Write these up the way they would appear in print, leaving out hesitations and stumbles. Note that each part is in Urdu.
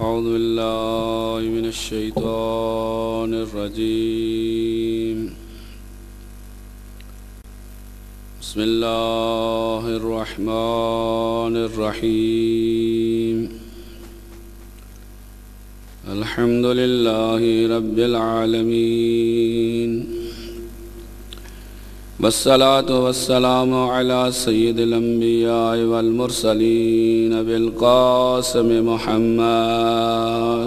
أعوذ بالله من الشيطان الرجيم. بسم الله الرحمن الرحيم. الحمد لله رب العالمين، والصلاة والسلام على سيد الأنبياء والمرسلين بالقاسم محمد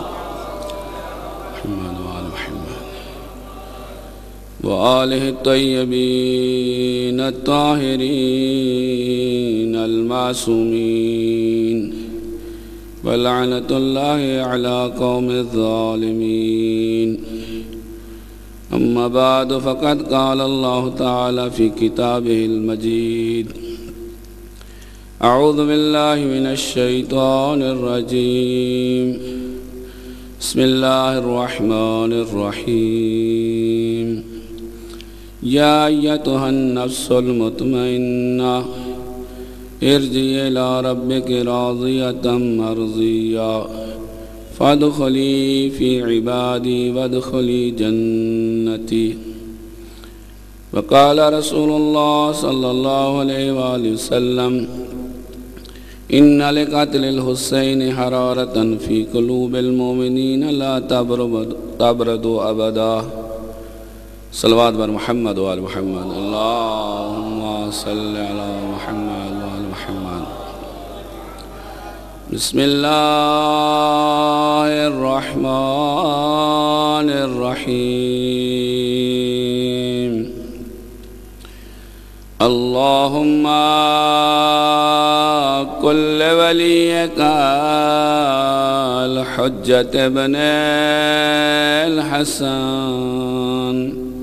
وآله الطيبين الطاهرين المعصومين، ولعنة الله على قوم الظالمين. أما بعد، فقد قال الله تعالى في كتابه المجيد: أعوذ بالله من الشيطان الرجيم، بسم الله الرحمن الرحيم. يا أيتها النفس المطمئنة ارجعي إلى ربك راضية مرضية فادخلی فی عبادی وادخلی جنتی. وقال رسول اللہ صلی اللہ علیہ وآلہ وسلم: ان لقتل الحسین حرارة فی قلوب المؤمنین لا تبرد ابدا. صلوات بر محمد وآل محمد. اللہم صلی علی محمد وآل محمد. بسم اللہ الرحمن الرحیم. اللہم کل ولیک الحجۃ ابن الحسن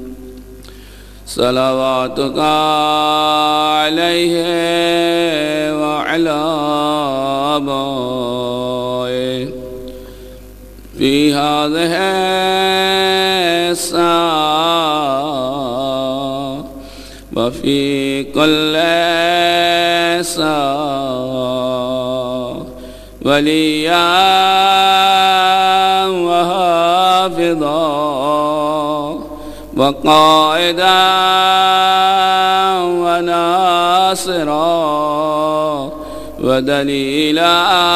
صلواتک علیہ وعلی آبائه في هذه الساعة وفي كل ساعة وليا وحافظا وقائدا وناصرا ودلیلا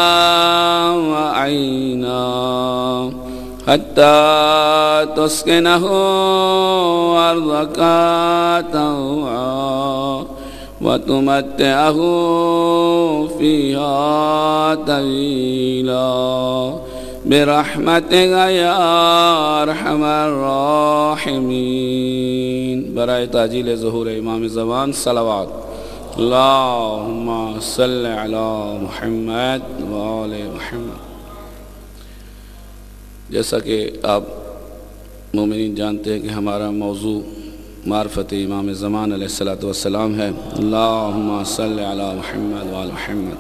وعینا حتی تسکنہ ارضک طوعا وتمتعہ فیہا طویلا برحمتک یا ارحم الراحمین. برائے تاجیل ظہور امام زمان صلوات. اللہم صلی علی محمد وآل محمد. جیسا کہ آپ مومنین جانتے ہیں کہ ہمارا موضوع معرفت امام زمان علیہ السلام ہے. اللہم صلی علی محمد وآل محمد.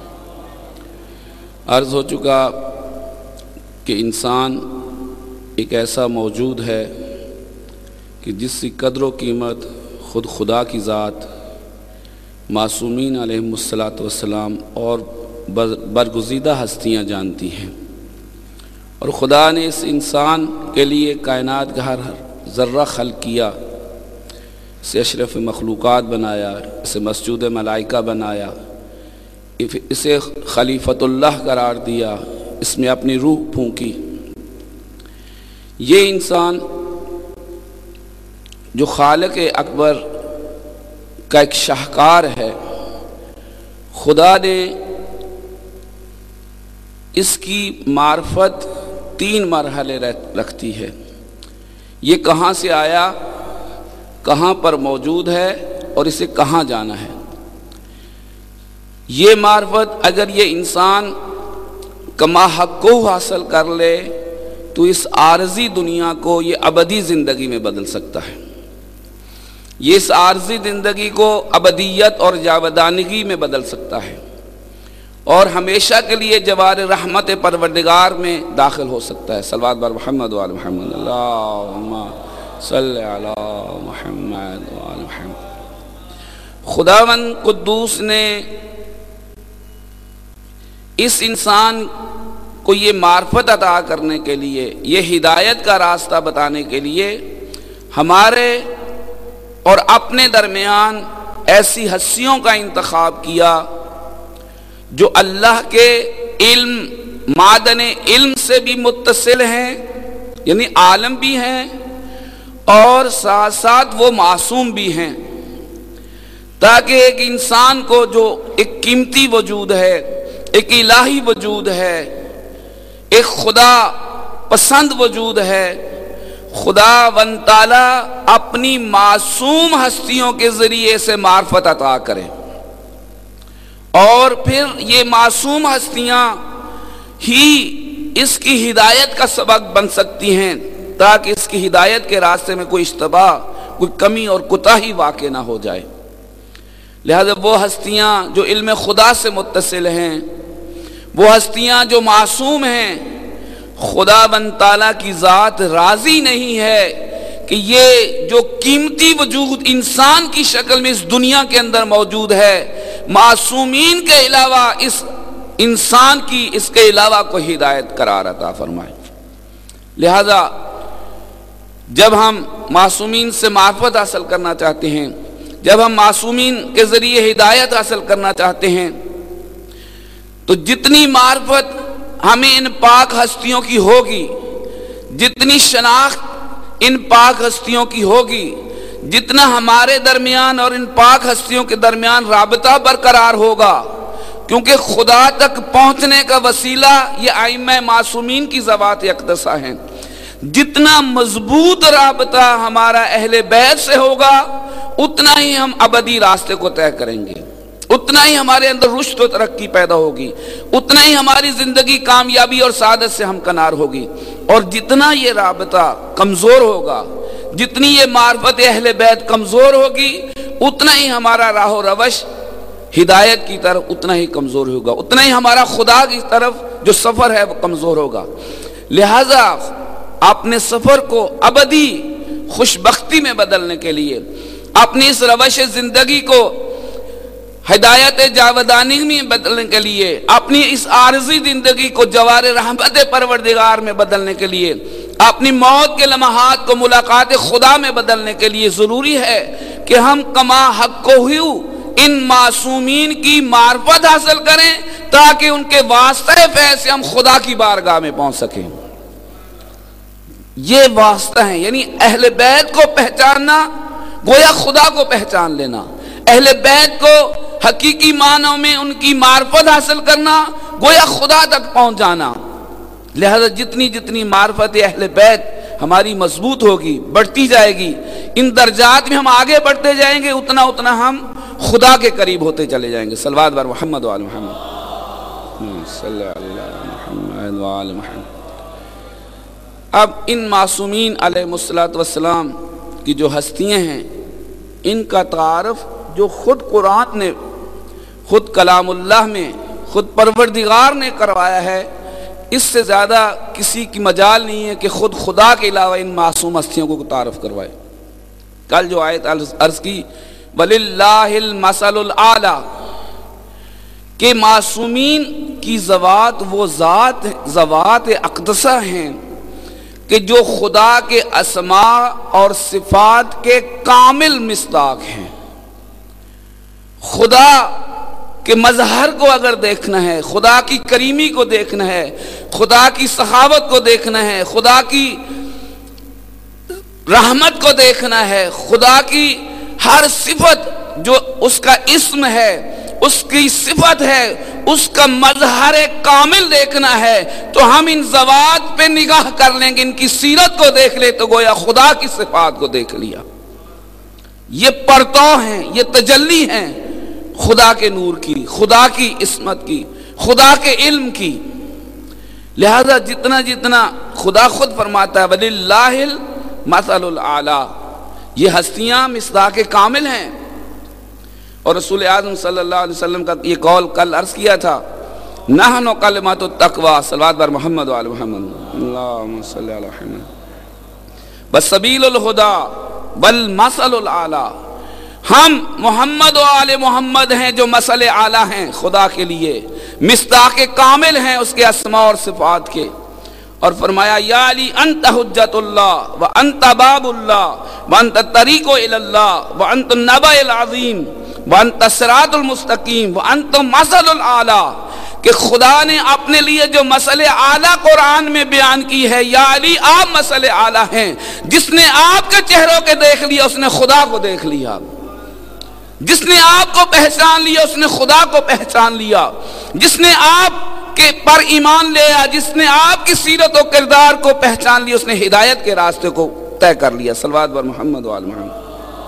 عرض ہو چکا کہ انسان ایک ایسا موجود ہے کہ جس کی قدر و قیمت خود خدا کی ذات، معصومین علیہم السلام اور برگزیدہ ہستیاں جانتی ہیں. اور خدا نے اس انسان کے لیے کائنات کا ہر ذرہ خلق کیا، اسے اشرف مخلوقات بنایا، اسے مسجود ملائکہ بنایا، اسے خلیفۃ اللہ قرار دیا، اس میں اپنی روح پھونکی. یہ انسان جو خالق اکبر کا ایک شاہکار ہے، خدا نے اس کی معرفت 3 مرحلے رکھتی ہے. یہ کہاں سے آیا، کہاں پر موجود ہے اور اسے کہاں جانا ہے. یہ معرفت اگر یہ انسان کما حق کو حاصل کر لے تو اس عارضی دنیا کو یہ ابدی زندگی میں بدل سکتا ہے. یہ اس عارضی زندگی کو ابدیت اور جاودانگی میں بدل سکتا ہے اور ہمیشہ کے لیے جوار رحمت پروردگار میں داخل ہو سکتا ہے. صلوات بر محمد وآل محمد. اللہم صلی علی محمد وآل محمد. خداوند قدوس نے اس انسان کو یہ معرفت عطا کرنے کے لیے، یہ ہدایت کا راستہ بتانے کے لیے ہمارے اور اپنے درمیان ایسی ہستیوں کا انتخاب کیا جو اللہ کے علم، معدن علم سے بھی متصل ہیں، یعنی عالم بھی ہیں، اور ساتھ ساتھ وہ معصوم بھی ہیں، تاکہ ایک انسان کو جو ایک قیمتی وجود ہے، ایک الہی وجود ہے، ایک خدا پسند وجود ہے، خدا ون تعالی اپنی معصوم ہستیوں کے ذریعے سے معرفت عطا کرے، اور پھر یہ معصوم ہستیاں ہی اس کی ہدایت کا سبب بن سکتی ہیں، تاکہ اس کی ہدایت کے راستے میں کوئی اشتباہ، کوئی کمی اور کوتاہی واقع نہ ہو جائے۔ لہذا وہ ہستیاں جو علم خدا سے متصل ہیں، وہ ہستیاں جو معصوم ہیں، خدا بن تعالیٰ کی ذات راضی نہیں ہے کہ یہ جو قیمتی وجود انسان کی شکل میں اس دنیا کے اندر موجود ہے، معصومین کے علاوہ اس انسان کی اس کے علاوہ کوئی ہدایت قرار عطا فرمائے۔ لہذا جب ہم معصومین سے معرفت حاصل کرنا چاہتے ہیں، جب ہم معصومین کے ذریعے ہدایت حاصل کرنا چاہتے ہیں، تو جتنی معرفت ہمیں ان پاک ہستیوں کی ہوگی، جتنی شناخت ان پاک ہستیوں کی ہوگی، جتنا ہمارے درمیان اور ان پاک ہستیوں کے درمیان رابطہ برقرار ہوگا، کیونکہ خدا تک پہنچنے کا وسیلہ یہ ائمہ معصومین کی ذوات اقدسہ ہیں، جتنا مضبوط رابطہ ہمارا اہل بیت سے ہوگا، اتنا ہی ہم ابدی راستے کو طے کریں گے، اتنا ہی ہمارے اندر رشد و ترقی پیدا ہوگی، اتنا ہی ہماری زندگی کامیابی اور سعادت سے ہمکنار ہوگی۔ اور جتنا یہ رابطہ کمزور ہوگا، جتنی یہ معرفت اہل بیت کمزور ہوگی، اتنا ہی ہمارا راہ و روش ہدایت کی طرف اتنا ہی کمزور ہوگا، اتنا ہی ہمارا خدا کی طرف جو سفر ہے وہ کمزور ہوگا۔ لہذا اپنے سفر کو ابدی خوش بختی میں بدلنے کے لیے، اپنی اس روش زندگی کو ہدایت جاودانی میں بدلنے کے لیے، اپنی اس عارضی زندگی کو جوار رحمت پروردگار میں بدلنے کے لیے، اپنی موت کے لمحات کو ملاقات خدا میں بدلنے کے لیے ضروری ہے کہ ہم کما حق ہو ان معصومین کی معرفت حاصل کریں، تاکہ ان کے واسطے فیض سے ہم خدا کی بارگاہ میں پہنچ سکیں۔ یہ واسطہ ہیں، یعنی اہل بیت کو پہچاننا گویا خدا کو پہچان لینا، اہل بیت کو حقیقی معنوں میں ان کی معرفت حاصل کرنا گویا خدا تک پہنچ جانا۔ لہذا جتنی جتنی معرفت اہل بیت ہماری مضبوط ہوگی، بڑھتی جائے گی، ان درجات میں ہم آگے بڑھتے جائیں گے، اتنا اتنا ہم خدا کے قریب ہوتے چلے جائیں گے۔ صلوات بر محمد و آل محمد صلی اللہ علیہ وسلم۔ اب ان معصومین علیہ السلام کی جو ہستیاں ہیں، ان کا تعارف جو خود قرآن نے، خود کلام اللہ میں، خود پروردگار نے کروایا ہے، اس سے زیادہ کسی کی مجال نہیں ہے کہ خود خدا کے علاوہ ان معصوم ہستیوں کو تعارف کروائے۔ کل جو آیت عرض کی وَلِلَّهِ الْمَثَلُ الْأَعْلَى، کہ معصومین کی ذوات وہ ذوات اقدسہ ہیں کہ جو خدا کے اسماء اور صفات کے کامل مصداق ہیں۔ خدا کے مظہر کو اگر دیکھنا ہے، خدا کی کریمی کو دیکھنا ہے، خدا کی سخاوت کو دیکھنا ہے، خدا کی رحمت کو دیکھنا ہے، خدا کی ہر صفت جو اس کا اسم ہے، اس کی صفت ہے، اس کا مظہر کامل دیکھنا ہے، تو ہم ان ذوات پہ نگاہ کر لیں گے، ان کی سیرت کو دیکھ لیں تو گویا خدا کی صفات کو دیکھ لیا۔ یہ پرتو ہیں، یہ تجلی ہیں خدا کے نور کی، خدا کی عصمت کی، خدا کے علم کی۔ لہذا جتنا جتنا خدا خود فرماتا ہے وَلِلَّهِ الْمَثَلُ الْأَعْلَى، یہ ہستیاں مصداق کامل ہیں۔ اور رسول اعظم صلی اللہ علیہ وسلم کا یہ قول کل عرض کیا تھا، نحن کلمۃ التقوی، صلوات بر محمد و آل محمد، اللہم صلی علی محمد، وسبیل الہدی والمثل الاعلی، ہم محمد و آل محمد ہیں جو مثل اعلیٰ ہیں خدا کے لیے، مصداق کامل ہیں اس کے اسماء اور صفات کے۔ اور فرمایا یا علی انت حجت اللہ وانت باب اللہ وانت الطریق الی اللہ وانت النبأ العظیم وانت الصراط المستقیم وانت مثل الاعلیٰ، کہ خدا نے اپنے لیے جو مثل اعلیٰ قرآن میں بیان کی ہے، یا علی آپ مثل اعلیٰ ہیں، جس نے آپ کے چہروں کے دیکھ لیا اس نے خدا کو دیکھ لیا، جس نے آپ کو پہچان لیا اس نے خدا کو پہچان لیا، جس نے آپ کے پر ایمان لیا، جس نے آپ کی سیرت و کردار کو پہچان لیا، اس نے ہدایت کے راستے کو طے کر لیا۔ صلوات بر محمد و آل محمد۔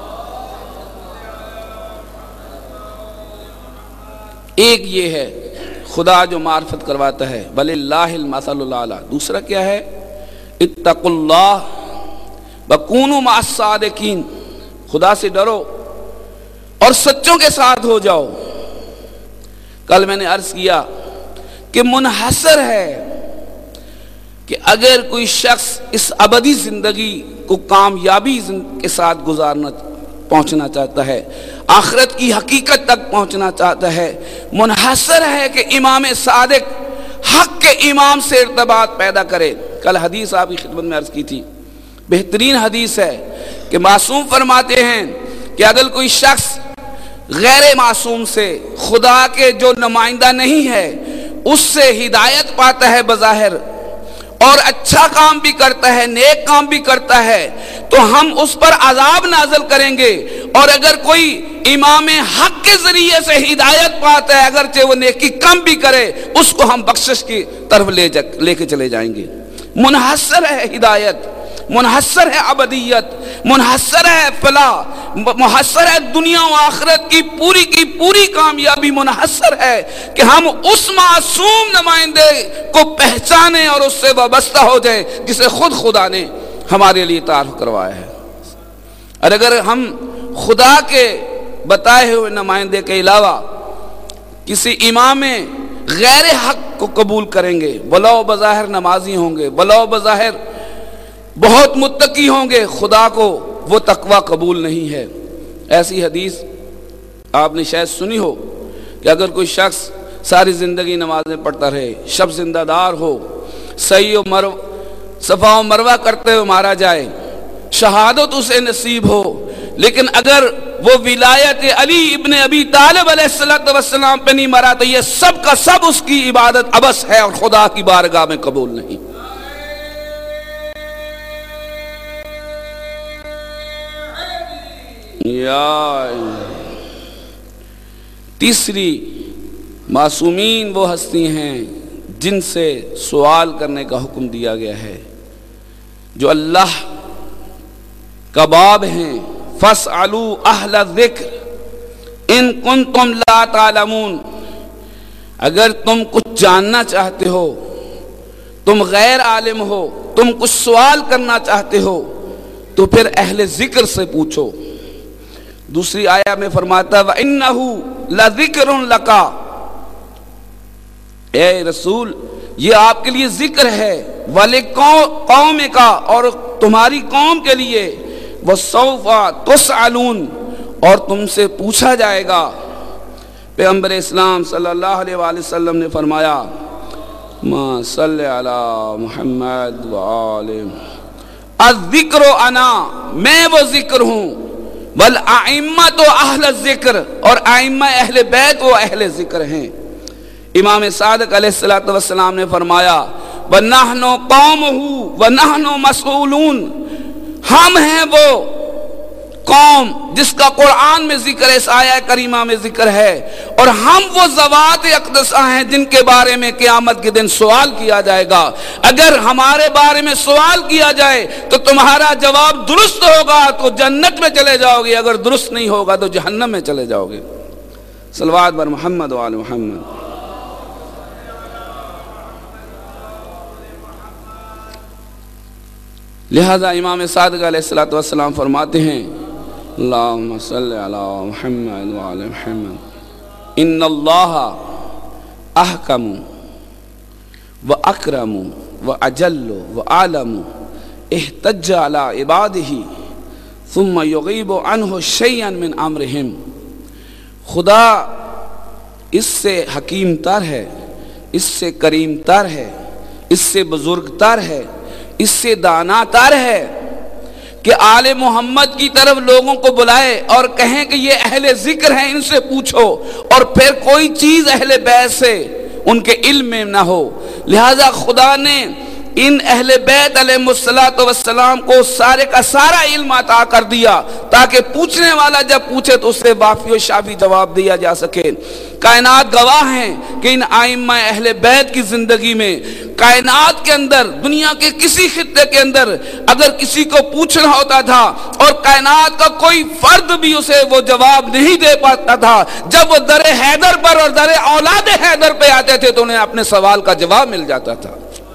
ایک یہ ہے خدا جو معرفت کرواتا ہے، وَلِلَّهِ الْمَثَلُ الْأَعْلَىٰ۔ دوسرا کیا ہے؟ اتقوا اللہ وَكُونُوا مَعَ الصَّادِقِينَ، خدا سے ڈرو اور سچوں کے ساتھ ہو جاؤ۔ کل میں نے عرض کیا کہ منحصر ہے کہ اگر کوئی شخص اس ابدی زندگی کو کامیابی کے ساتھ پہنچنا چاہتا ہے، آخرت کی حقیقت تک پہنچنا چاہتا ہے، منحصر ہے کہ امام صادق حق کے امام سے ارتباط پیدا کرے۔ کل حدیث آپ کی خدمت میں عرض کی تھی، بہترین حدیث ہے کہ معصوم فرماتے ہیں کہ اگر کوئی شخص غیر معصوم سے، خدا کے جو نمائندہ نہیں ہے، اس سے ہدایت پاتا ہے بظاہر اور اچھا کام بھی کرتا ہے، نیک کام بھی کرتا ہے، تو ہم اس پر عذاب نازل کریں گے، اور اگر کوئی امام حق کے ذریعے سے ہدایت پاتا ہے اگرچہ وہ نیکی کم بھی کرے، اس کو ہم بخشش کی طرف لے کے چلے جائیں گے۔ منحصر ہے ہدایت، منحصر ہے ابدیت، منحصر ہے فلاح، منحصر ہے دنیا و آخرت کی پوری کامیابی، منحصر ہے کہ ہم اس معصوم نمائندے کو پہچانیں اور اس سے وابستہ ہو جائیں جسے خود خدا نے ہمارے لیے تعارف کروایا ہے۔ اور اگر ہم خدا کے بتائے ہوئے نمائندے کے علاوہ کسی امام غیر حق کو قبول کریں گے، بلاؤ بظاہر نمازی ہوں گے، بلاؤ بظاہر بہت متقی ہوں گے، خدا کو وہ تقوی قبول نہیں ہے۔ ایسی حدیث آپ نے شاید سنی ہو کہ اگر کوئی شخص ساری زندگی نمازیں پڑھتا رہے، شب زندہ دار ہو، صفا و مروہ کرتے ہوئے مارا جائے، شہادت اسے نصیب ہو، لیکن اگر وہ ولایت علی ابن ابی طالب علیہ السلام پہ نہیں مرا تو یہ سب کا سب اس کی عبادت عبث ہے اور خدا کی بارگاہ میں قبول نہیں۔ تیسری، معصومین وہ ہستی ہیں جن سے سوال کرنے کا حکم دیا گیا ہے، جو اللہ کا باب ہیں، فَاسْأَلُوا أَهْلَ الذِّكْرِ إِن كُنتُمْ لَا تَعْلَمُونَ، اگر تم کچھ جاننا چاہتے ہو، تم غیر عالم ہو، تم کچھ سوال کرنا چاہتے ہو تو پھر اہل ذکر سے پوچھو۔ دوسری آیہ میں فرماتا وَإِنَّهُ لَذِكْرٌ لَكَ، اے رسول یہ آپ کے لیے ذکر ہے، وَلِقَوْمِكَ اور تمہاری قوم کے لیے، وَسَوْفَ تُسْأَلُونَ اور تم سے پوچھا جائے گا۔ پیغمبر اسلام صلی اللہ علیہ وآلہ وسلم نے فرمایا ما صلی علی محمد وآلہ، الذکر انا، میں وہ ذکر ہوں، والائمۃ اہل الذکر اور ائمہ اہل بیت وہ اہل ذکر ہیں۔ امام صادق علیہ السلام نے فرمایا وَنَحْنُ قَوْمُهُ وَنَحْنُ مَسْئُولُونَ، ہم ہیں وہ قوم جس کا قرآن میں ذکر ہے، اس آیہ کریمہ میں ذکر ہے، اور ہم وہ ذوات اقدسہ ہیں جن کے بارے میں قیامت کے دن سوال کیا جائے گا۔ اگر ہمارے بارے میں سوال کیا جائے تو تمہارا جواب درست ہوگا تو جنت میں چلے جاؤ گے، اگر درست نہیں ہوگا تو جہنم میں چلے جاؤ گے۔ صلوات بر محمد و آل محمد۔ لہذا امام صادق علیہ السلام فرماتے ہیں اللہم صلی علی محمد وعلی محمد ان اللہ احکم و اکرم و اجل و عالم احتج علی عبادہ ثم یغیب عنہ شیئا من امرہم، خدا اس سے حکیم تر ہے، اس سے کریم تر ہے، اس سے بزرگ تر ہے، اس سے دانا تر ہے کہ آل محمد کی طرف لوگوں کو بلائے اور کہیں کہ یہ اہل ذکر ہیں، ان سے پوچھو، اور پھر کوئی چیز اہل بیت سے ان کے علم میں نہ ہو۔ لہذا خدا نے ان اہل بیت علیہ السلام کو سارے کا سارا علم عطا کر دیا تاکہ پوچھنے والا جب پوچھے تو اس سے وافی و شافی جواب دیا جا سکے۔ کائنات گواہ ہیں کہ ان ائمہ اہل بیت کی زندگی میں کائنات کے اندر، دنیا کے کسی خطے کے اندر اگر کسی کو پوچھنا ہوتا تھا اور کائنات کا کوئی فرد بھی اسے وہ جواب نہیں دے پاتا تھا، جب وہ در حیدر پر اور در اولاد حیدر پہ آتے تھے تو انہیں اپنے سوال کا جواب مل جاتا تھا۔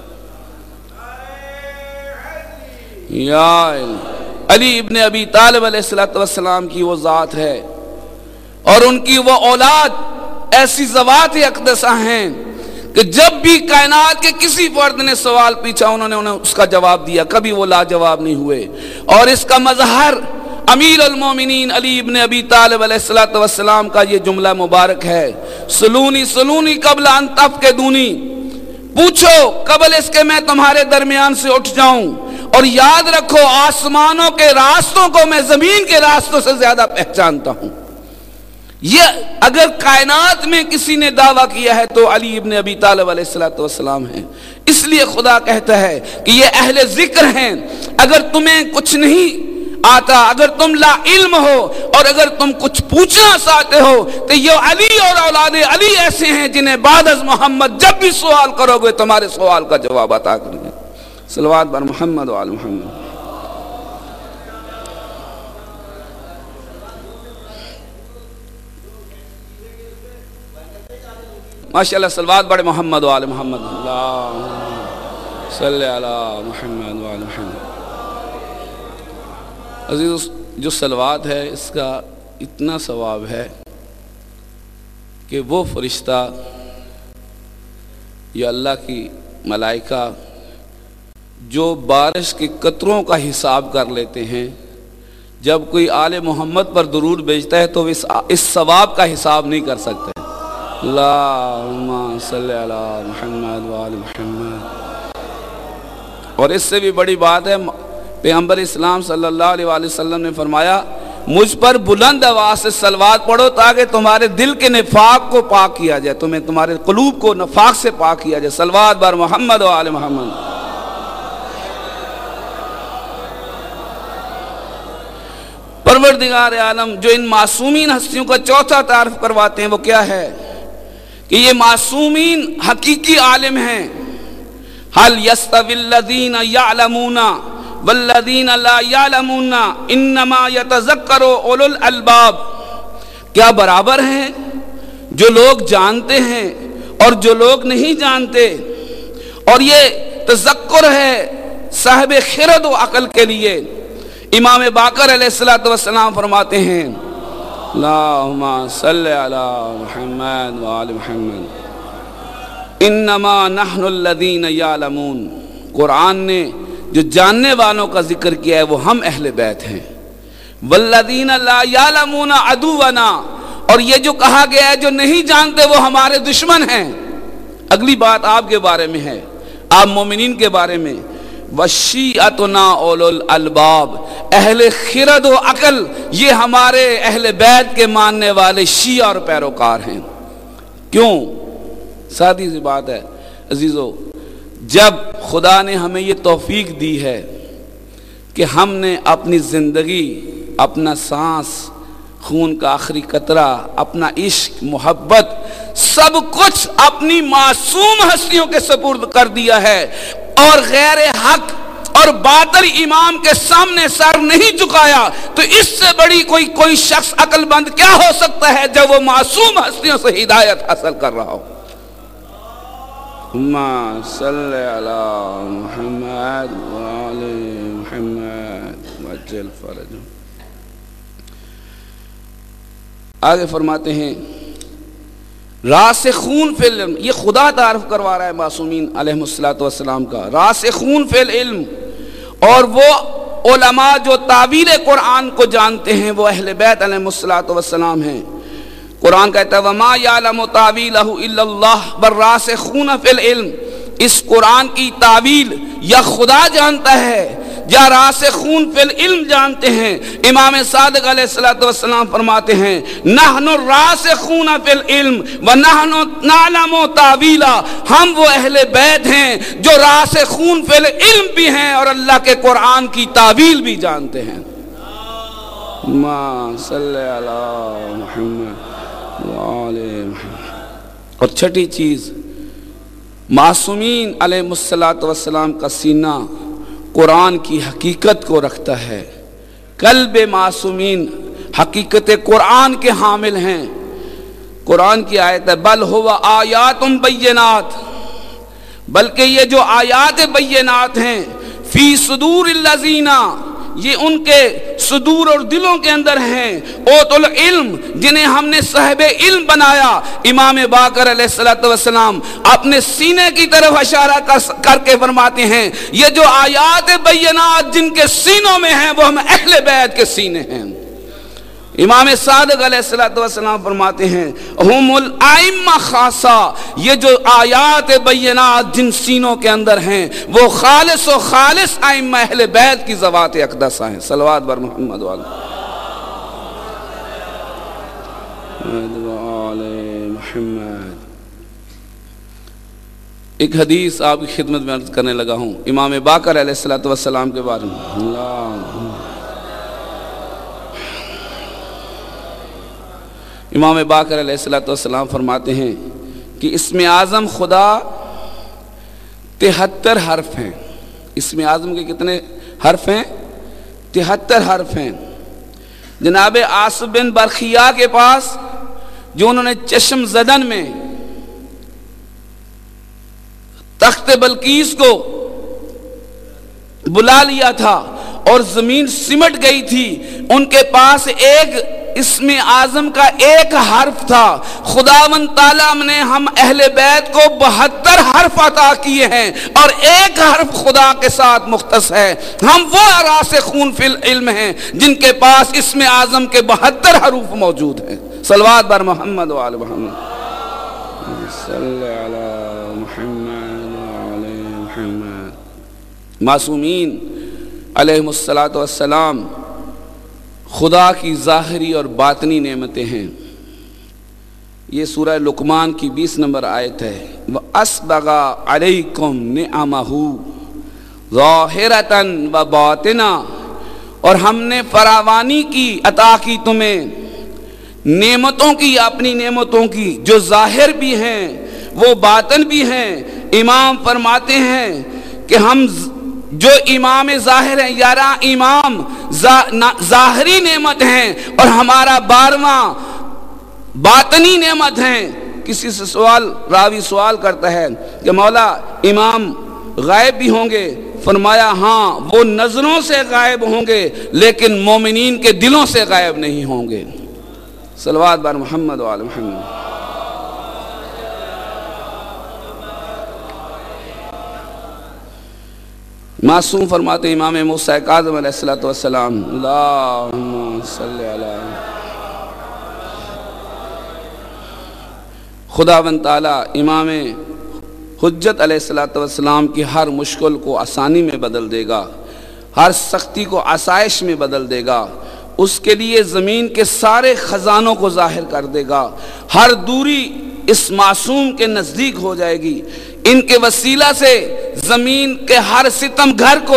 یا علی ابن ابی طالب علیہ السلام کی وہ ذات ہے اور ان کی وہ اولاد ایسی ذوات اقدسہ ہیں کہ جب بھی کائنات کے کسی فرد نے سوال پوچھا انہیں اس کا جواب دیا، کبھی وہ لا جواب نہیں ہوئے۔ اور اس کا مظہر امیر المومنین علی ابن ابی طالب علیہ السلام کا یہ جملہ مبارک ہے، سلونی سلونی قبل ان تفقدونی، پوچھو قبل اس کے میں تمہارے درمیان سے اٹھ جاؤں، اور یاد رکھو آسمانوں کے راستوں کو میں زمین کے راستوں سے زیادہ پہچانتا ہوں۔ یہ اگر کائنات میں کسی نے دعویٰ کیا ہے تو علی ابن ابی طالب علیہ السلام ہیں۔ اس لیے خدا کہتا ہے کہ یہ اہل ذکر ہیں، اگر تمہیں کچھ نہیں آتا، اگر تم لا علم ہو اور اگر تم کچھ پوچھنا چاہتے ہو تو یہ علی اور اولاد علی ایسے ہیں جنہیں بعد از محمد جب بھی سوال کرو گے تمہارے سوال کا جواب عطا کریں گے۔ صلوات بر محمد و آل محمد۔ ماشاءاللہ، صلوات بڑے محمد و آل محمد، اللہم صلی علی محمد و آل محمد۔ عزیز، جو صلوات ہے اس کا اتنا ثواب ہے کہ وہ فرشتہ یا اللہ کی ملائکہ جو بارش کے قطروں کا حساب کر لیتے ہیں، جب کوئی آل محمد پر درود بھیجتا ہے تو اس ثواب کا حساب نہیں کر سکتے۔ اللہم صلی علی محمد و آل محمد۔ اور اس سے بھی بڑی بات ہے، پیغمبر اسلام صلی اللہ علیہ وآلہ وسلم نے فرمایا مجھ پر بلند آواز سے صلوات پڑھو تاکہ تمہارے دل کے نفاق کو پاک کیا جائے، تمہارے قلوب کو نفاق سے پاک کیا جائے۔ صلوات بر محمد و آل محمد۔ پروردگار عالم جو ان معصومین ہستیوں کا چوتھا تعارف کرواتے ہیں وہ کیا ہے کہ یہ معصومین حقیقی عالم ہیں۔ حل یستوی الذین یعلمون والذین لا یعلمون انما یتذکر اولو الالباب، کیا برابر ہیں جو لوگ جانتے ہیں اور جو لوگ نہیں جانتے؟ اور یہ تذکر ہے صاحب خرد و عقل کے لیے۔ امام باقر علیہ السلام فرماتے ہیں اللہم صلی علی محمد و آل محمد انما نحن الذین یعلمون، قرآن نے جو جاننے والوں کا ذکر کیا ہے وہ ہم اہل بیت ہیں۔ والذین لا یعلمون عدونا، اور یہ جو کہا گیا ہے جو نہیں جانتے وہ ہمارے دشمن ہیں۔ اگلی بات آپ کے بارے میں ہے، آپ مومنین کے بارے میں، وشیعتنا اولو الالباب، اہل خرد و عقل یہ ہمارے اہل بیت کے ماننے والے شیعہ اور پیروکار ہیں۔ کیوں؟ سادی سی بات ہے عزیزو، جب خدا نے ہمیں یہ توفیق دی ہے کہ ہم نے اپنی زندگی، اپنا سانس، خون کا آخری قطرہ، اپنا عشق، محبت، سب کچھ اپنی معصوم ہستیوں کے سپرد کر دیا ہے، اور غیر حق اور باطل امام کے سامنے سر نہیں جھکایا، تو اس سے بڑی کوئی شخص عقل مند کیا ہو سکتا ہے جب وہ معصوم ہستیوں سے ہدایت حاصل کر رہا ہو۔ اللہم صلی علی محمد و آل محمد وعجل فرجہ۔ آگے فرماتے ہیں راسخون فی العلم، یہ خدا تعارف کروا رہا ہے معصومین علیہ السلام کا، راسخون فی العلم، اور وہ علماء جو تعویل قرآن کو جانتے ہیں وہ اہل بیت علیہم الصلوۃ والسلام ہیں۔ قرآن کہتا ہے وَمَا يَعْلَمُ تَعْوِيلَهُ إِلَّا اللَّهُ وَالرَّاسِخُونَ فِي الْعِلْمِ، اس قرآن کی تعویل یا خدا جانتا ہے یا راسخون فی العلم جانتے ہیں۔ امام صادق علیہ السلام فرماتے ہیں نحن الراسخون فی العلم ونحن نعلم تعویلا، ہم وہ اہل بیت ہیں جو راسخون فی العلم بھی ہیں اور اللہ کے قرآن کی تعویل بھی جانتے ہیں۔ ما صلی علی محمد وعلی محمد۔ اور چھٹی چیز، معصومین علیہ السلام کا سینہ قرآن کی حقیقت کو رکھتا ہے۔ قلب معصومین حقیقت قرآن کے حامل ہیں۔ قرآن کی آیت ہے بل ہوا آیات بینات، بلکہ یہ جو آیات بینات ہیں فی صدور الذین، یہ ان کے صدور اور دلوں کے اندر ہیں، اوت العلم، جنہیں ہم نے صاحب علم بنایا۔ امام باقر علیہ السلام اپنے سینے کی طرف اشارہ کر کے فرماتے ہیں یہ جو آیات بینات جن کے سینوں میں ہیں وہ ہم اہل بیت کے سینے ہیں۔ امام صادق علیہ السلام فرماتے ہیں ہم الائمہ خاصہ، یہ جو آیات بینات جن سینوں کے اندر ہیں وہ خالص و خالص ائمہ اہل بیت کی ذوات اقدسہ ہیں۔ صلوات بر محمد وعلی محمد۔ ایک حدیث آپ کی خدمت میں عرض کرنے لگا ہوں امام باقر علیہ السلام کے بارے میں۔ امام باقر علیہ السلام فرماتے ہیں کہ اسم اعظم خدا 73 حرف ہیں۔ اسم اعظم کے کتنے حرف ہیں؟ 73 حرف ہیں۔ جناب آصف بن برخیہ کے پاس جو انہوں نے چشم زدن میں تخت بلقیس کو بلا لیا تھا اور زمین سمٹ گئی تھی، ان کے پاس ایک اسم اعظم کا ایک حرف تھا۔ خداوند تعالیٰ نے ہم اہل بیت کو 72 حرف عطا کیے ہیں اور ایک حرف خدا کے ساتھ مختص ہے۔ ہم وہ راسخون فی العلم ہیں جن کے پاس اسم اعظم کے 72 حروف موجود ہیں۔ صلوات بر محمد وعلی محمد صلی علی محمد وعلی محمد۔ معصومین علیہم السلام خدا کی ظاہری اور باطنی نعمتیں ہیں۔ یہ سورہ لقمان کی 20 نمبر آیت ہے وَأَسْبَغَ عَلَيْكُمْ نِعَمَهُ ظَاهِرَةً وَبَاطِنًا، اور ہم نے فراوانی کی عطا کی تمہیں نعمتوں کی، اپنی نعمتوں کی جو ظاہر بھی ہیں وہ باطن بھی ہیں۔ امام فرماتے ہیں کہ ہم جو امام ظاہر ہیں 11 امام ظاہری نعمت ہیں اور ہمارا 12واں باطنی نعمت ہیں۔ کسی سے راوی سوال کرتا ہے کہ مولا امام غائب بھی ہوں گے؟ فرمایا ہاں، وہ نظروں سے غائب ہوں گے لیکن مومنین کے دلوں سے غائب نہیں ہوں گے۔ صلوات بر محمد وعلی محمد۔ معصوم فرماتے امام موسیٰ کاظم علیہ السلام اللہم صلی علی، خداوند تعالیٰ امام حجت علیہ السلام کی ہر مشکل کو آسانی میں بدل دے گا، ہر سختی کو آسائش میں بدل دے گا، اس کے لیے زمین کے سارے خزانوں کو ظاہر کر دے گا، ہر دوری اس معصوم کے نزدیک ہو جائے گی۔ ان کے وسیلہ سے زمین کے ہر ستم گھر کو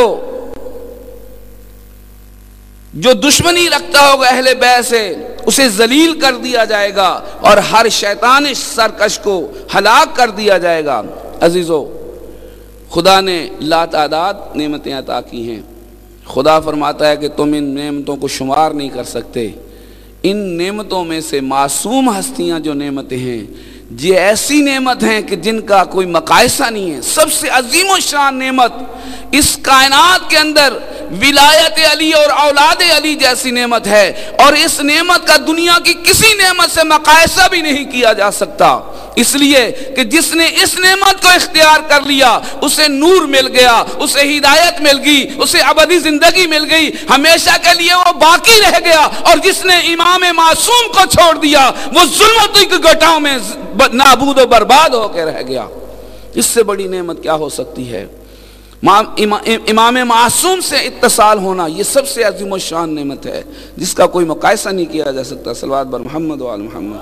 جو دشمنی رکھتا ہوگا اہل بیت سے اسے ذلیل کر دیا جائے گا اور ہر شیطانش سرکش کو ہلاک کر دیا جائے گا۔ عزیزو، خدا نے لا تعداد نعمتیں عطا کی ہیں۔ خدا فرماتا ہے کہ تم ان نعمتوں کو شمار نہیں کر سکتے۔ ان نعمتوں میں سے معصوم ہستیاں جو نعمتیں ہیں یہ ایسی نعمت ہیں کہ جن کا کوئی مقایسہ نہیں ہے۔ سب سے عظیم و شان نعمت اس کائنات کے اندر ولایت علی اور اولاد علی جیسی نعمت ہے، اور اس نعمت کا دنیا کی کسی نعمت سے مقایسہ بھی نہیں کیا جا سکتا۔ اس لیے کہ جس نے اس نعمت کو اختیار کر لیا اسے نور مل گیا، اسے ہدایت مل گئی، اسے ابدی زندگی مل گئی، ہمیشہ کے لیے وہ باقی رہ گیا۔ اور جس نے امام معصوم کو چھوڑ دیا وہ ظلمتوں کی گٹھاؤں میں نابود و برباد ہو کے رہ گیا۔ اس سے بڑی نعمت کیا ہو سکتی ہے؟ امام معصوم سے اتصال ہونا یہ سب سے عظیم و شان نعمت ہے جس کا کوئی مقایسہ نہیں کیا جا سکتا۔ صلوات بر محمد و آل محمد۔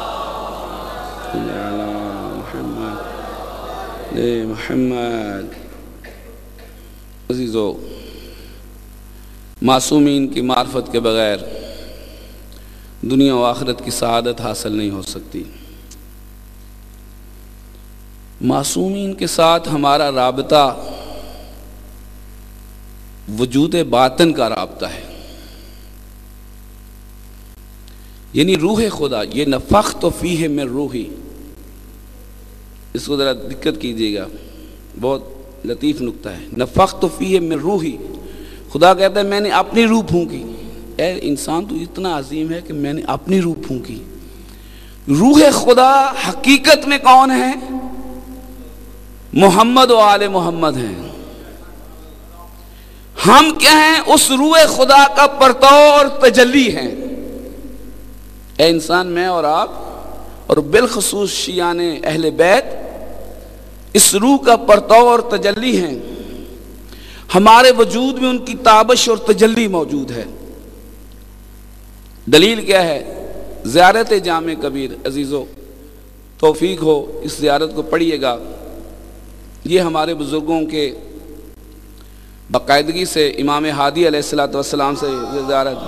محمد عزیزو، معصومین کی معرفت کے بغیر دنیا و آخرت کی سعادت حاصل نہیں ہو سکتی۔ معصومین کے ساتھ ہمارا رابطہ وجود باطن کا رابطہ ہے، یعنی روح خدا، یہ نفخت فیہ من روحی، اس کو ذرا دقت کیجیے گا، بہت لطیف نکتہ ہے۔ نفخت فیہ من روحی، خدا کہتا ہے میں نے اپنی روح پھونکی۔ اے انسان تو اتنا عظیم ہے کہ میں نے اپنی روح پھونکی۔ روح خدا حقیقت میں کون ہے؟ محمد و آل محمد ہیں۔ ہم کیا ہیں؟ اس روح خدا کا پرتو اور تجلی ہیں۔ اے انسان، میں اور آپ اور بالخصوص شیعان اہل بیت اس روح کا پرتو اور تجلی ہیں۔ ہمارے وجود میں ان کی تابش اور تجلی موجود ہے۔ دلیل کیا ہے؟ زیارت جامع کبیر۔ عزیزو، توفیق ہو اس زیارت کو پڑھیے گا، یہ ہمارے بزرگوں کے باقاعدگی سے امام ہادی علیہ السلام سے زیارت،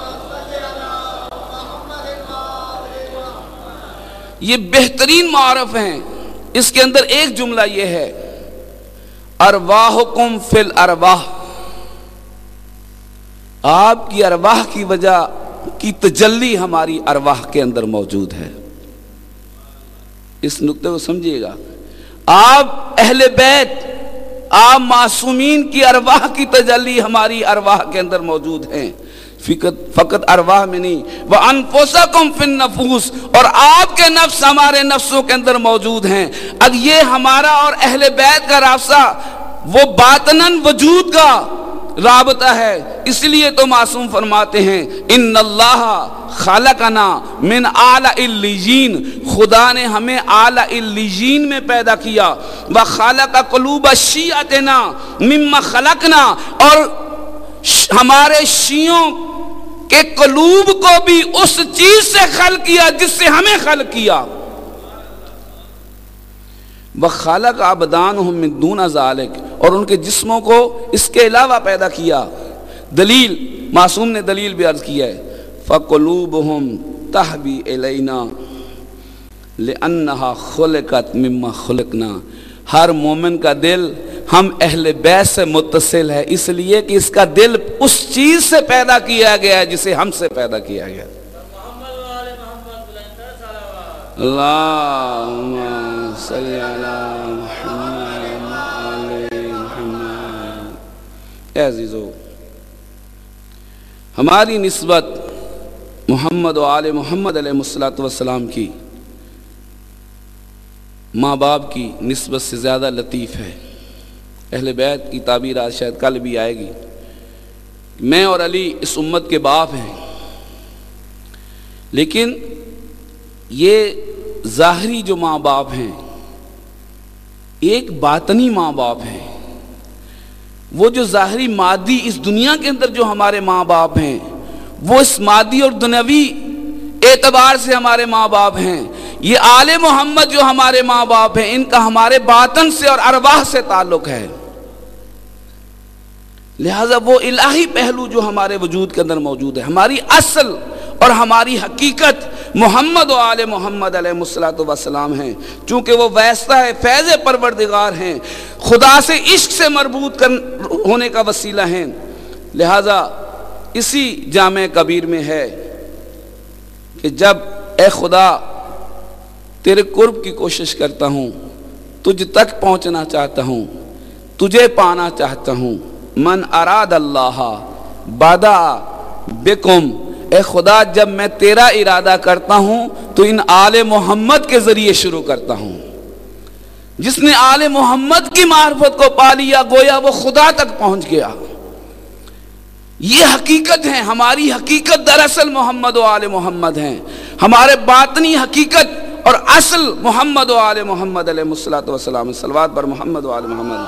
یہ بہترین معارف ہیں۔ اس کے اندر ایک جملہ یہ ہے، ارواحکم فی الارواح، آپ کی ارواح کی وجہ کی تجلی ہماری ارواح کے اندر موجود ہے۔ اس نقطے کو سمجھیے گا، آپ اہل بیت، آپ معصومین کی ارواح کی تجلی ہماری ارواح کے اندر موجود ہیں، فقط ارواح میں نہیں، وَأَنفُسَكُمْ فِي النُّفُوسِ، اور آپ کے نفس ہمارے نفسوں کے اندر موجود ہیں۔ اب یہ ہمارا اور اہل بیت کا رابطہ وہ باطناً وجود کا رابطہ ہے، اس لیے تو معصوم فرماتے ہیں ان اللہ خلقنا من اعلی اللیین، خدا نے ہمیں اعلی اللیین میں پیدا کیا، وخلق قلوب شیعتنا مما خلقنا، اور ہمارے شیعوں کے قلوب کو بھی اس چیز سے خلق کیا جس سے ہمیں خلق کیا، وخلق ابدانہم من دون ذالک، اور ان کے جسموں کو اس کے علاوہ پیدا کیا۔ دلیل، معصوم نے دلیل بھی عرض کیا ہے، فَقُلُوبُهُمْ تَحْبِي إِلَيْنَا لِأَنَّهَا خُلِقَتْ مِمَّا خُلِقْنَا، ہر مومن کا دل ہم اہل بیت سے متصل ہے، اس لیے کہ اس کا دل اس چیز سے پیدا کیا گیا ہے جسے ہم سے پیدا کیا گیا۔ اللہم صلی علی محمد آل محمد۔ اے عزیزو، ہماری نسبت محمد و آل محمد علیہ السلام کی ماں باپ کی نسبت سے زیادہ لطیف ہے۔ اہل بیت کی تعبیر آج شاید کل بھی آئے گی، میں اور علی اس امت کے باپ ہیں، لیکن یہ ظاہری جو ماں باپ ہیں، ایک باطنی ماں باپ ہیں۔ وہ جو ظاہری مادی اس دنیا کے اندر جو ہمارے ماں باپ ہیں، وہ اس مادی اور دنیاوی اعتبار سے ہمارے ماں باپ ہیں۔ یہ آل محمد جو ہمارے ماں باپ ہیں، ان کا ہمارے باطن سے اور ارواح سے تعلق ہے، لہذا وہ الہی پہلو جو ہمارے وجود کے اندر موجود ہے، ہماری اصل اور ہماری حقیقت محمد و آل محمد علیہ السلام ہیں۔ چونکہ وہ واسطہ ہے، فیض پروردگار ہیں، خدا سے عشق سے مربوط ہونے کا وسیلہ ہیں، لہذا اسی جامع کبیر میں ہے کہ جب اے خدا تیرے قرب کی کوشش کرتا ہوں، تجھ تک پہنچنا چاہتا ہوں، تجھے پانا چاہتا ہوں، من اراد اللہ بدا بکم، اے خدا جب میں تیرا ارادہ کرتا ہوں تو ان آل محمد کے ذریعے شروع کرتا ہوں. جس نے آل محمد کی معرفت کو پا لیا گویا وہ خدا تک پہنچ گیا. یہ حقیقت ہے. ہماری حقیقت دراصل محمد و آل محمد ہیں. ہمارے باطنی حقیقت اور اصل محمد و آل محمد علیہ الصلوۃ والسلام. صلوات بر محمد و آل محمد.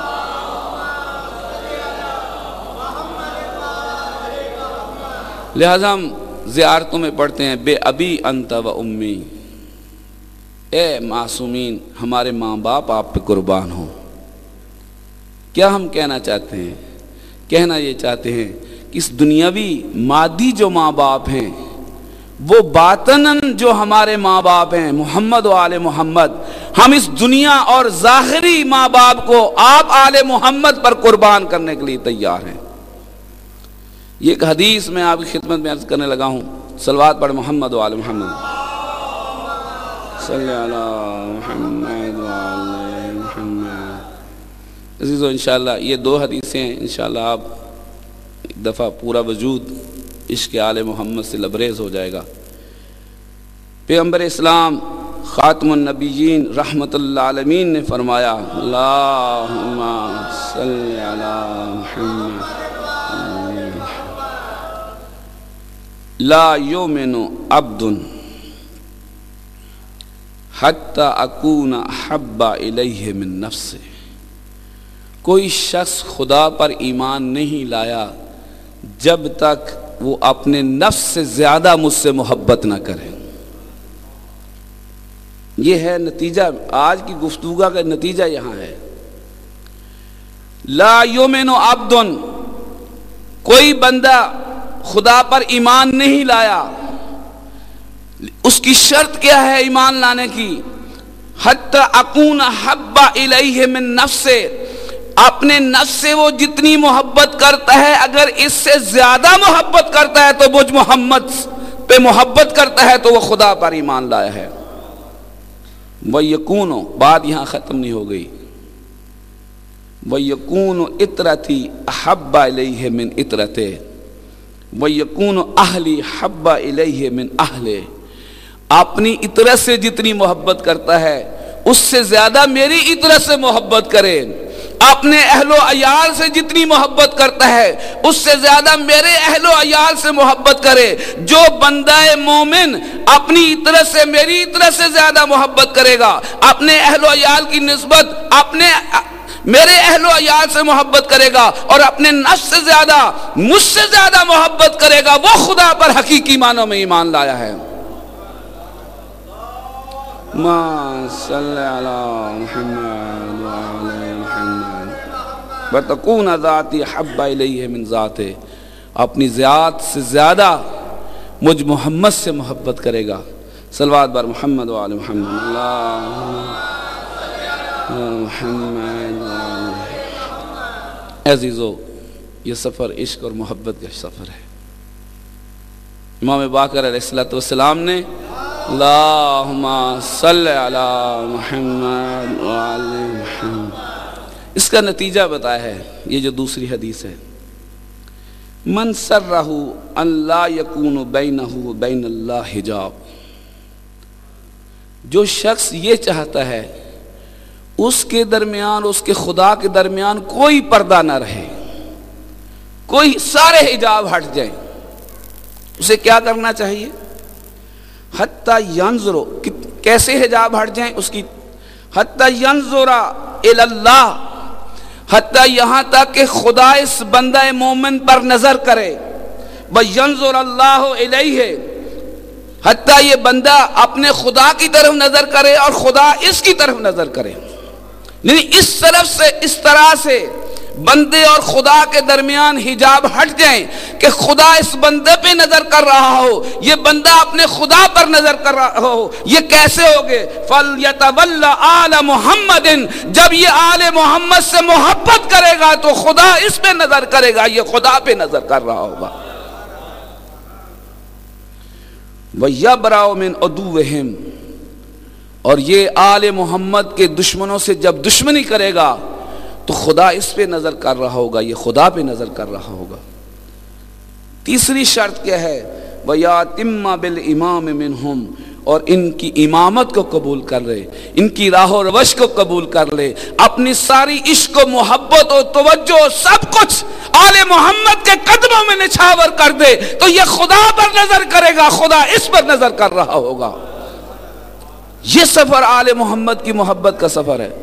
لہذا ہم زیارتوں میں پڑھتے ہیں بے ابی انت و امی. اے معصومین ہمارے ماں باپ آپ پہ قربان ہوں. کیا ہم کہنا چاہتے ہیں؟ کہنا یہ چاہتے ہیں کہ اس دنیاوی مادی جو ماں باپ ہیں وہ باطناً جو ہمارے ماں باپ ہیں محمد و آل محمد، ہم اس دنیا اور ظاہری ماں باپ کو آپ آل محمد پر قربان کرنے کے لیے تیار ہیں. یہ ایک حدیث میں آپ کی خدمت میں عرض کرنے لگا ہوں. صلوات پڑھ محمد و آل محمد. صلی اللہ محمد و آل محمد. عزیزو انشاءاللہ یہ دو حدیثیں ہیں. انشاءاللہ آپ ایک دفعہ پورا وجود عشق آل محمد سے لبریز ہو جائے گا. پیغمبر اسلام خاتم النبیین رحمت اللہ عالمین نے فرمایا اللہم صلی علی محمد لا یؤمن عبد حتی اکون احب الیہ من نفسہ. کوئی شخص خدا پر ایمان نہیں لایا جب تک وہ اپنے نفس سے زیادہ مجھ سے محبت نہ کرے. یہ ہے نتیجہ آج کی گفتگو کا نتیجہ یہاں ہے. لا یؤمن عبد، کوئی بندہ خدا پر ایمان نہیں لایا. اس کی شرط کیا ہے ایمان لانے کی؟ حتی اکون احب الیہ من نفسہ، اپنے نفس سے وہ جتنی محبت کرتا ہے اگر اس سے زیادہ محبت کرتا ہے تو مجھ محمد پہ محبت کرتا ہے تو وہ خدا پر ایمان لایا ہے. وَيَكُونُ، بات یہاں ختم نہیں ہو گئی. وَيَكُونُ اِطْرَتِي أَحَبَّ إِلَيْهِ مِنْ اِطْرَتِهِ وَيَكُونُ أَهْلِي حَبَّ إِلَيْهِ مِنْ أَهْلِهِ. اپنی اطرت سے جتنی محبت کرتا ہے اس سے زیادہ میری اطرت سے محبت کرے. اپنے اہل و عیال سے جتنی محبت کرتا ہے اس سے زیادہ میرے اہل و عیال سے محبت کرے. جو بندہ مومن اپنی اطرت سے میری اطرت سے زیادہ محبت کرے گا، اپنے اہل و عیال کی نسبت اپنے میرے اہل و عیال سے محبت کرے گا اور اپنے نفس سے زیادہ مجھ سے زیادہ محبت کرے گا، وہ خدا پر حقیقی معنوں میں ایمان لایا ہے. ما صلی علی محمد وعلی محمد وتکون ذاتی حب الیہ من ذاتہ. اپنی ذات سے زیادہ مجھ محمد سے محبت کرے گا. صلوات بر محمد وعلی محمد. اللہم محمد. عزیزو یہ سفر عشق اور محبت کا سفر ہے. امام باقر علیہ السلام نے اللہم صلی علی محمد وعلی محمد اس کا نتیجہ بتایا ہے. یہ جو دوسری حدیث ہے، من سرہ ان لا یکون بینہ بین اللہ حجاب، جو شخص یہ چاہتا ہے اس کے درمیان اس کے خدا کے درمیان کوئی پردہ نہ رہے، کوئی سارے حجاب ہٹ جائیں، اسے کیا کرنا چاہیے؟ حتی ینظر، کیسے حجاب ہٹ جائیں اس کی؟ حتی ینظر الی اللہ، حتی یہاں تک کہ خدا اس بندہ مومن پر نظر کرے. وینظر اللہ الیہ، حتی یہ بندہ اپنے خدا کی طرف نظر کرے اور خدا اس کی طرف نظر کرے. یعنی اس طرف سے اس طرح سے بندے اور خدا کے درمیان حجاب ہٹ جائیں کہ خدا اس بندے پہ نظر کر رہا ہو، یہ بندہ اپنے خدا پر نظر کر رہا ہو. یہ کیسے ہوگے؟ فَلْيَتَوَلَّ آلَ مُحَمَّدٍ، جب یہ آل محمد سے محبت کرے گا تو خدا اس پہ نظر کرے گا، یہ خدا پہ نظر کر رہا ہوگا. وَيَبْرَأُ مِنْ عُدُوِّهِمْ، اور یہ آل محمد کے دشمنوں سے جب دشمنی کرے گا تو خدا اس پہ نظر کر رہا ہوگا، یہ خدا پہ نظر کر رہا ہوگا. تیسری شرط کیا ہے؟ وَيَأْتِمَّ بِالْإِمَامِ مِنْهُمْ، اور ان کی امامت کو قبول کر لے، ان کی راہ و روش کو قبول کر لے، اپنی ساری عشق و محبت و توجہ سب کچھ آل محمد کے قدموں میں نچھاور کر دے، تو یہ خدا پر نظر کرے گا، خدا اس پر نظر کر رہا ہوگا۔ یہ سفر آل محمد کی محبت کا سفر ہے،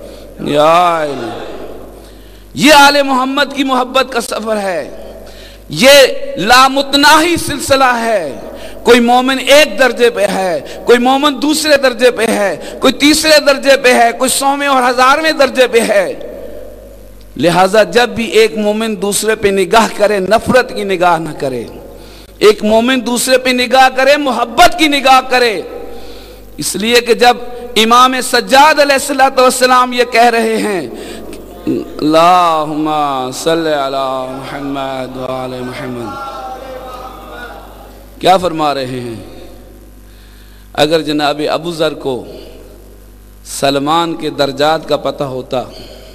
یہ آل محمد کی محبت کا سفر ہے، یہ لامتناہی سلسلہ ہے۔ کوئی مومن ایک درجے پہ ہے، کوئی مومن دوسرے درجے پہ ہے، کوئی تیسرے درجے پہ ہے، کوئی 100ویں اور 1000ویں درجے پہ ہے۔ لہٰذا جب بھی ایک مومن دوسرے پہ نگاہ کرے نفرت کی نگاہ نہ کرے، ایک مومن دوسرے پہ نگاہ کرے محبت کی نگاہ کرے۔ اس لیے کہ جب امام سجاد علیہ السلام یہ کہہ رہے ہیں اللہم صلی علی محمد وعلی محمد، کیا فرما رہے ہیں؟ اگر جناب ابو ذر کو سلمان کے درجات کا پتہ ہوتا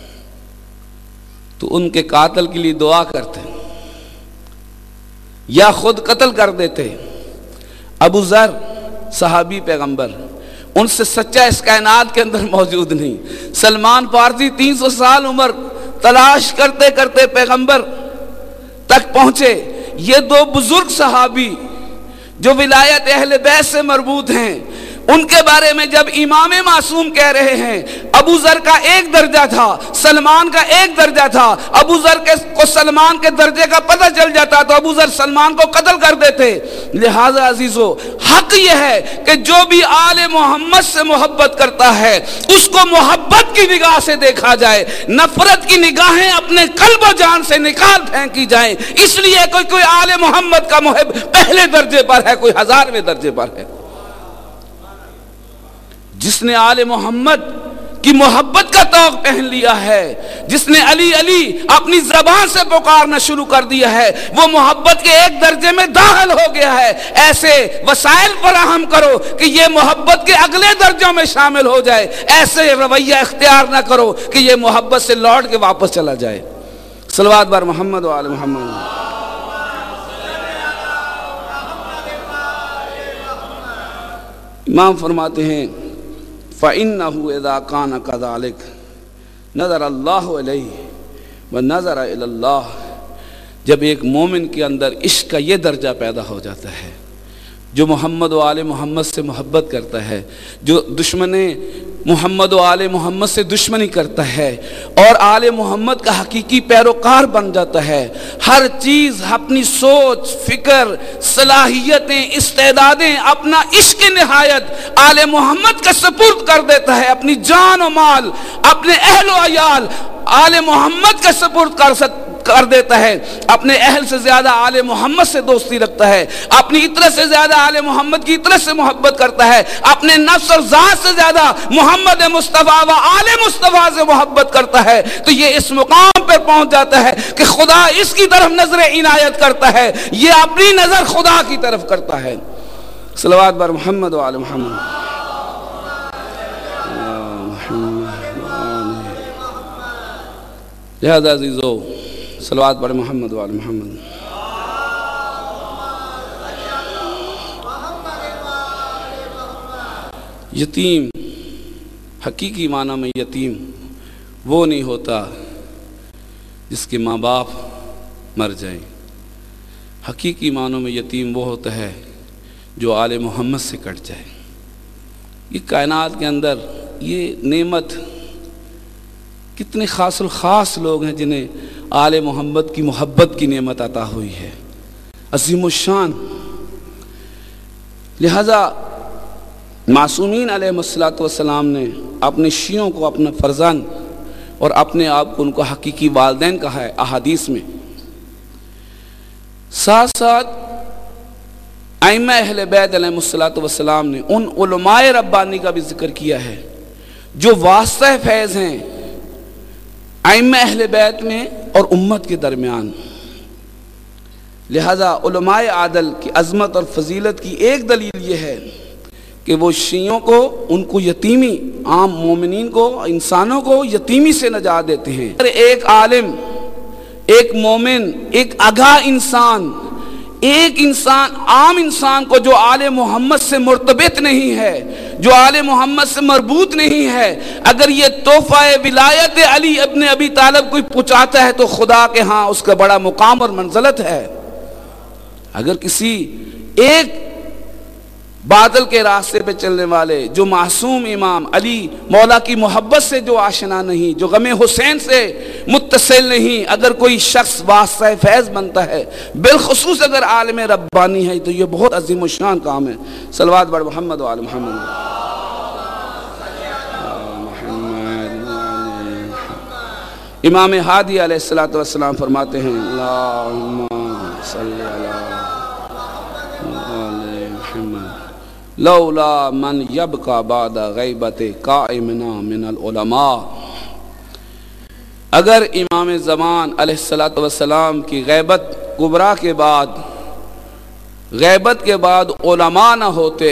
تو ان کے قاتل کے لیے دعا کرتے یا خود قتل کر دیتے۔ ابو ذر صحابی پیغمبر، ان سے سچا اس کائنات کے اندر موجود نہیں۔ سلمان فارسی 300 سال عمر تلاش کرتے کرتے پیغمبر تک پہنچے۔ یہ دو بزرگ صحابی جو ولایت اہل بیت سے مربوط ہیں، ان کے بارے میں جب امام معصوم کہہ رہے ہیں ابو ذر کا ایک درجہ تھا، سلمان کا ایک درجہ تھا، ابو ذر کو سلمان کے درجے کا پتہ چل جاتا تو ابو ذر سلمان کو قتل کر دیتے۔ لہٰذا عزیزو، حق یہ ہے کہ جو بھی آل محمد سے محبت کرتا ہے اس کو محبت کی نگاہ سے دیکھا جائے، نفرت کی نگاہیں اپنے قلب و جان سے نکال پھینکی جائیں۔ اس لیے کوئی آل محمد کا محب پہلے درجے پر ہے، کوئی 1000ویں درجے پر ہے۔ جس نے آل محمد کی محبت کا طوق پہن لیا ہے، جس نے علی علی اپنی زبان سے پکارنا شروع کر دیا ہے، وہ محبت کے ایک درجے میں داخل ہو گیا ہے۔ ایسے وسائل فراہم کرو کہ یہ محبت کے اگلے درجوں میں شامل ہو جائے، ایسے رویہ اختیار نہ کرو کہ یہ محبت سے لوٹ کے واپس چلا جائے۔ صلوات بر محمد و آل محمد۔ امام فرماتے ہیں فَإِنَّهُ إِذَا كَانَ كَذَلِكَ نَظَرَ اللَّهُ عَلَيْهِ وَنَظَرَ إِلَى اللَّهِ، جب ایک مومن کے اندر عشق کا یہ درجہ پیدا ہو جاتا ہے، جو محمد و آل محمد سے محبت کرتا ہے، جو دشمن محمد و آل محمد سے دشمنی کرتا ہے اور آل محمد کا حقیقی پیروکار بن جاتا ہے، ہر چیز، اپنی سوچ، فکر، صلاحیتیں، استعدادیں، اپنا عشق نہایت آل محمد کا سپرد کر دیتا ہے، اپنی جان و مال، اپنے اہل و عیال آل محمد کا سپرد کر دیتا ہے، اپنے اہل سے زیادہ آل محمد سے دوستی رکھتا ہے، اپنی عطرت سے زیادہ آل محمد کی عطرت سے محبت کرتا ہے، اپنے نفس اور ذات سے زیادہ محمد مصطفیٰ و آل مصطفیٰ سے محبت کرتا ہے، تو یہ اس مقام پر پہنچ جاتا ہے کہ خدا اس کی طرف نظر عنایت کرتا ہے، یہ اپنی نظر خدا کی طرف کرتا ہے۔ صلوات بر محمد و آل محمد۔ لہذا عزیزو، صلوات بر محمد و آل محمد۔ یتیم، حقیقی معنی میں یتیم وہ نہیں ہوتا جس کے ماں باپ مر جائیں، حقیقی معنوں میں یتیم وہ ہوتا ہے جو آل محمد سے کٹ جائے۔ یہ کائنات کے اندر یہ نعمت، کتنے خاص الخاص لوگ ہیں جنہیں آل محمد کی محبت کی نعمت عطا ہوئی ہے، عظیم الشان۔ لہذا معصومین علیہ السلام نے اپنے شیعوں کو اپنا فرزند اور اپنے آپ کو ان کو حقیقی والدین کہا ہے احادیث میں۔ ساتھ ساتھ ائمہ اہل بیت علیہ السلام نے ان علماء ربانی کا بھی ذکر کیا ہے جو واسطہ فیض ہیں ائمہ اہل بیت میں اور امت کے درمیان۔ لہذا علماء عادل کی عظمت اور فضیلت کی ایک دلیل یہ ہے کہ وہ شیعوں کو، ان کو یتیمی، عام مومنین کو، انسانوں کو یتیمی سے نجات دیتے ہیں۔ ایک عالم، ایک مومن، ایک آگاہ انسان ایک انسان، عام انسان کو جو آل محمد سے مرتبط نہیں ہے، جو آل محمد سے مربوط نہیں ہے، اگر یہ تحفہ ولایت علی ابن ابی طالب کوئی پہنچاتا ہے تو خدا کے ہاں اس کا بڑا مقام اور منزلت ہے۔ اگر کسی ایک بادل کے راستے پہ چلنے والے، جو معصوم امام علی مولا کی محبت سے جو آشنا نہیں، جو غم حسین سے متصل نہیں، اگر کوئی شخص واسطہ فیض بنتا ہے، بالخصوص اگر عالم ربانی ہے، تو یہ بہت عظیم و شان کام ہے۔ صلوات بر محمد و آل محمد۔ امام ہادی علیہ السلام فرماتے ہیں اللہم صلی علی محمد لولا من یبقى بعد غیبت قائمنا من العلماء۔ اگر امام زمان علیہ السلام کی غیبت کبریٰ کے بعد، غیبت کے بعد علماء نہ ہوتے،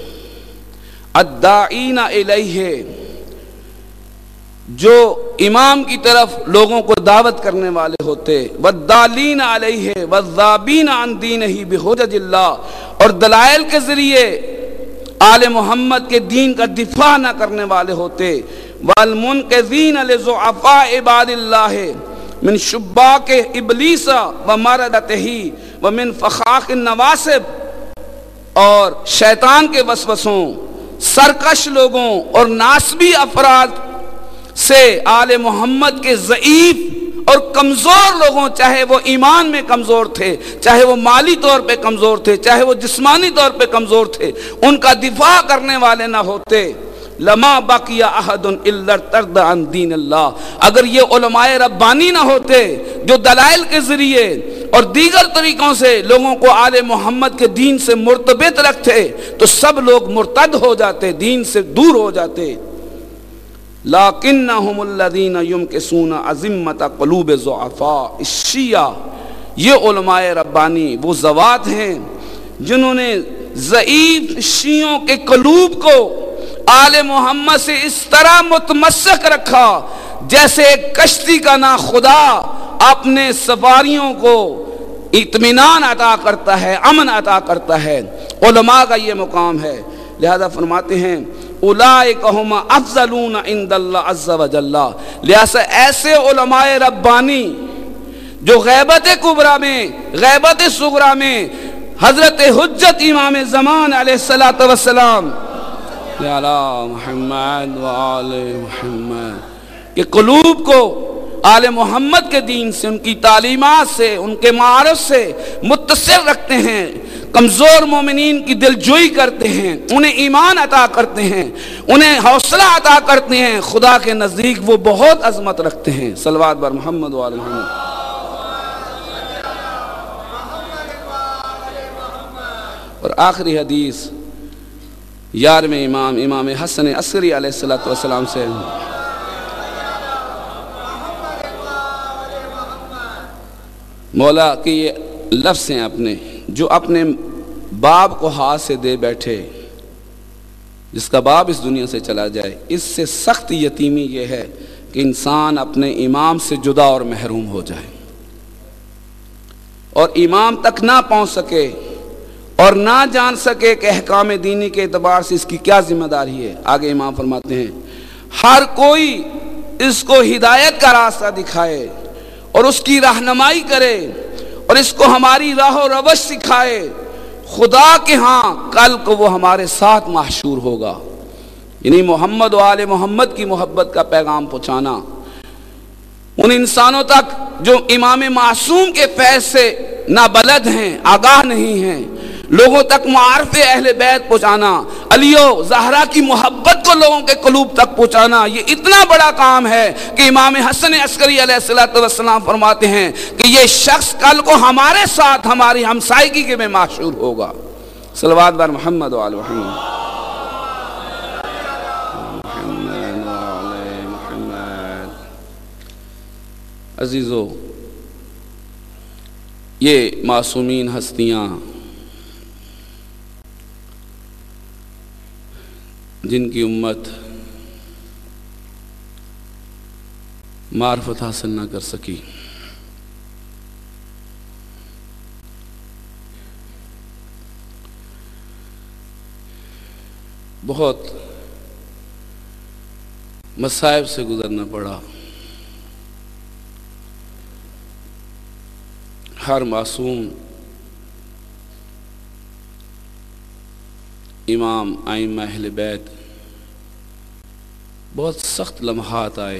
الداعین الیہ، جو امام کی طرف لوگوں کو دعوت کرنے والے ہوتے، والدالین علیہ والذابین عن دینہ بحجج اللہ، اور دلائل کے ذریعے آل محمد کے دین کا دفاع نہ کرنے والے ہوتے، والمنقذین لضعفاء عباد اللہ من شباک ابلیس ومردتہ ومن فخاخ النواسب، اور شیطان کے وسوسوں، سرکش لوگوں اور ناسبی افراد سے آل محمد کے ضعیف اور کمزور لوگوں، چاہے وہ ایمان میں کمزور تھے، چاہے وہ مالی طور پہ کمزور تھے، چاہے وہ جسمانی طور پہ کمزور تھے، ان کا دفاع کرنے والے نہ ہوتے، لما بقی احد الا ارتد عن دین اللہ۔ اگر یہ علماء ربانی نہ ہوتے جو دلائل کے ذریعے اور دیگر طریقوں سے لوگوں کو آل محمد کے دین سے مرتبط رکھتے تو سب لوگ مرتد ہو جاتے، دین سے دور ہو جاتے۔ لیکنہم الذین یمکثون عظمت قلوب الضعفاء الشیعہ، یہ علماء ربانی وہ ذوات ہیں جنہوں نے ضعیف شیعوں کے قلوب کو آل محمد سے اس طرح متمسک رکھا جیسے ایک کشتی کا نا خدا اپنے سواریوں کو اطمینان عطا کرتا ہے، امن عطا کرتا ہے۔ علماء کا یہ مقام ہے، لہذا فرماتے ہیں اولئک ھم افضلون عند اللہ عز وجل، لہذا ایسے علماء ربانی جو غیبت کبریٰ میں، غیبت صغریٰ میں حضرت حجت امام زمان علیہ السلام علی محمد و آل محمد کے قلوب کو آل محمد کے دین سے، ان کی تعلیمات سے، ان کے معارف سے متصل رکھتے ہیں، کمزور مومنین کی دلجوئی کرتے ہیں، انہیں ایمان عطا کرتے ہیں، انہیں حوصلہ عطا کرتے ہیں، خدا کے نزدیک وہ بہت عظمت رکھتے ہیں۔ صلوات بر محمد و آل محمد۔ اور آخری حدیث 11ویں امام حسن عسکری علیہ السلام سے، مولا کے یہ لفظ ہیں اپنے، جو اپنے باپ کو ہاتھ سے دے بیٹھے، جس کا باپ اس دنیا سے چلا جائے، اس سے سخت یتیمی یہ ہے کہ انسان اپنے امام سے جدا اور محروم ہو جائے اور امام تک نہ پہنچ سکے اور نہ جان سکے کہ احکام دینی کے اعتبار سے اس کی کیا ذمہ داری ہے۔ آگے امام فرماتے ہیں ہر کوئی اس کو ہدایت کا راستہ دکھائے اور اس کی رہنمائی کرے اور اس کو ہماری راہ و روش سکھائے، خدا کے ہاں کل کو وہ ہمارے ساتھ محشور ہوگا۔ یعنی محمد و آل محمد کی محبت کا پیغام پہنچانا ان انسانوں تک جو امام معصوم کے فیض سے نابلد ہیں، آگاہ نہیں ہیں، لوگوں تک معارف اہل بیت پہنچانا، علی و زہرا کی محبت کو لوگوں کے قلوب تک پہنچانا، یہ اتنا بڑا کام ہے کہ امام حسن عسکری علیہ السلام فرماتے ہیں کہ یہ شخص کل کو ہمارے ساتھ ہماری ہمسائیگی کے میں محشور ہوگا۔ صلوات بر محمد و آل محمد۔ عزیزو، یہ معصومین ہستیاں جن کی امت معرفت حاصل نہ کر سکی، بہت مصائب سے گزرنا پڑا. ہر معصوم امام ائمہ اہل بیت بہت سخت لمحات آئے.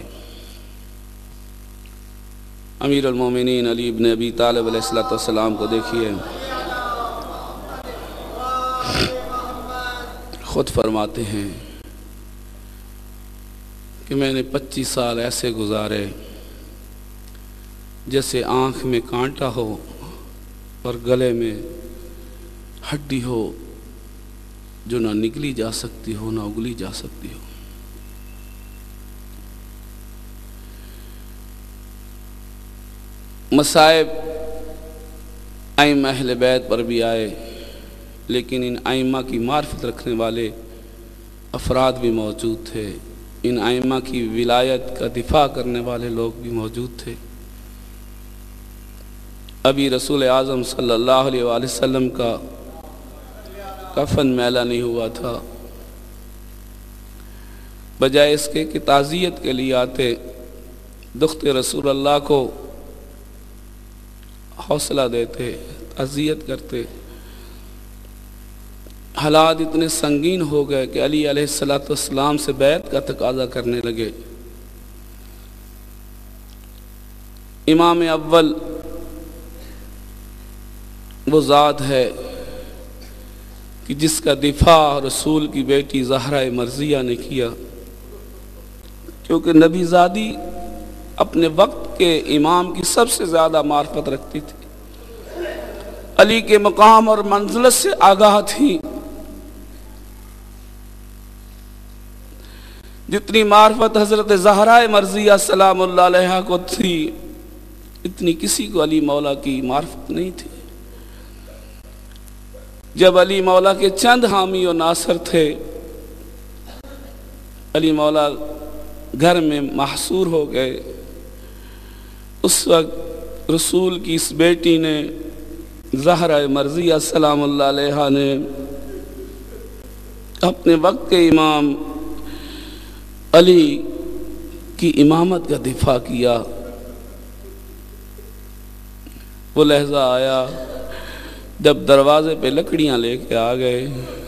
امیر المومنین علی ابن ابی طالب علیہ السلام کو دیکھیے، خود فرماتے ہیں کہ میں نے 25 سال ایسے گزارے جیسے آنکھ میں کانٹا ہو اور گلے میں ہڈی ہو جو نہ نکلی جا سکتی ہو نہ اگلی جا سکتی ہو. مصائب ائمہ اہل بیت پر بھی آئے، لیکن ان ائمہ کی معرفت رکھنے والے افراد بھی موجود تھے. ان ائمہ کی ولایت کا دفاع کرنے والے لوگ بھی موجود تھے. ابھی رسول اعظم صلی اللہ علیہ وآلہ وسلم کا کفن میلا نہیں ہوا تھا. بجائے اس کے کہ تعزیت کے لیے آتے، دخت رسول اللہ کو حوصلہ دیتے، تعزیت کرتے. حالات اتنے سنگین ہو گئے کہ علی علیہ السلام سے بیعت کا تقاضا کرنے لگے. امام اول وہ ذات ہے کہ جس کا دفاع رسول کی بیٹی زہرہ مرضیہ نے کیا، کیونکہ نبی زادی اپنے وقت کے امام کی سب سے زیادہ معرفت رکھتی تھی، علی کے مقام اور منزلت سے آگاہ تھی. جتنی معرفت حضرت زہرہ مرضیہ سلام اللہ علیہا کو تھی، اتنی کسی کو علی مولا کی معرفت نہیں تھی. جب علی مولا کے چند حامی و ناصر تھے، علی مولا گھر میں محصور ہو گئے، اس وقت رسول کی اس بیٹی نے زہرہ مرضیہ سلام اللہ علیہا نے اپنے وقت کے امام علی کی امامت کا دفاع کیا. وہ لحظہ آیا جب دروازے پہ لکڑیاں لے کے آ گئے،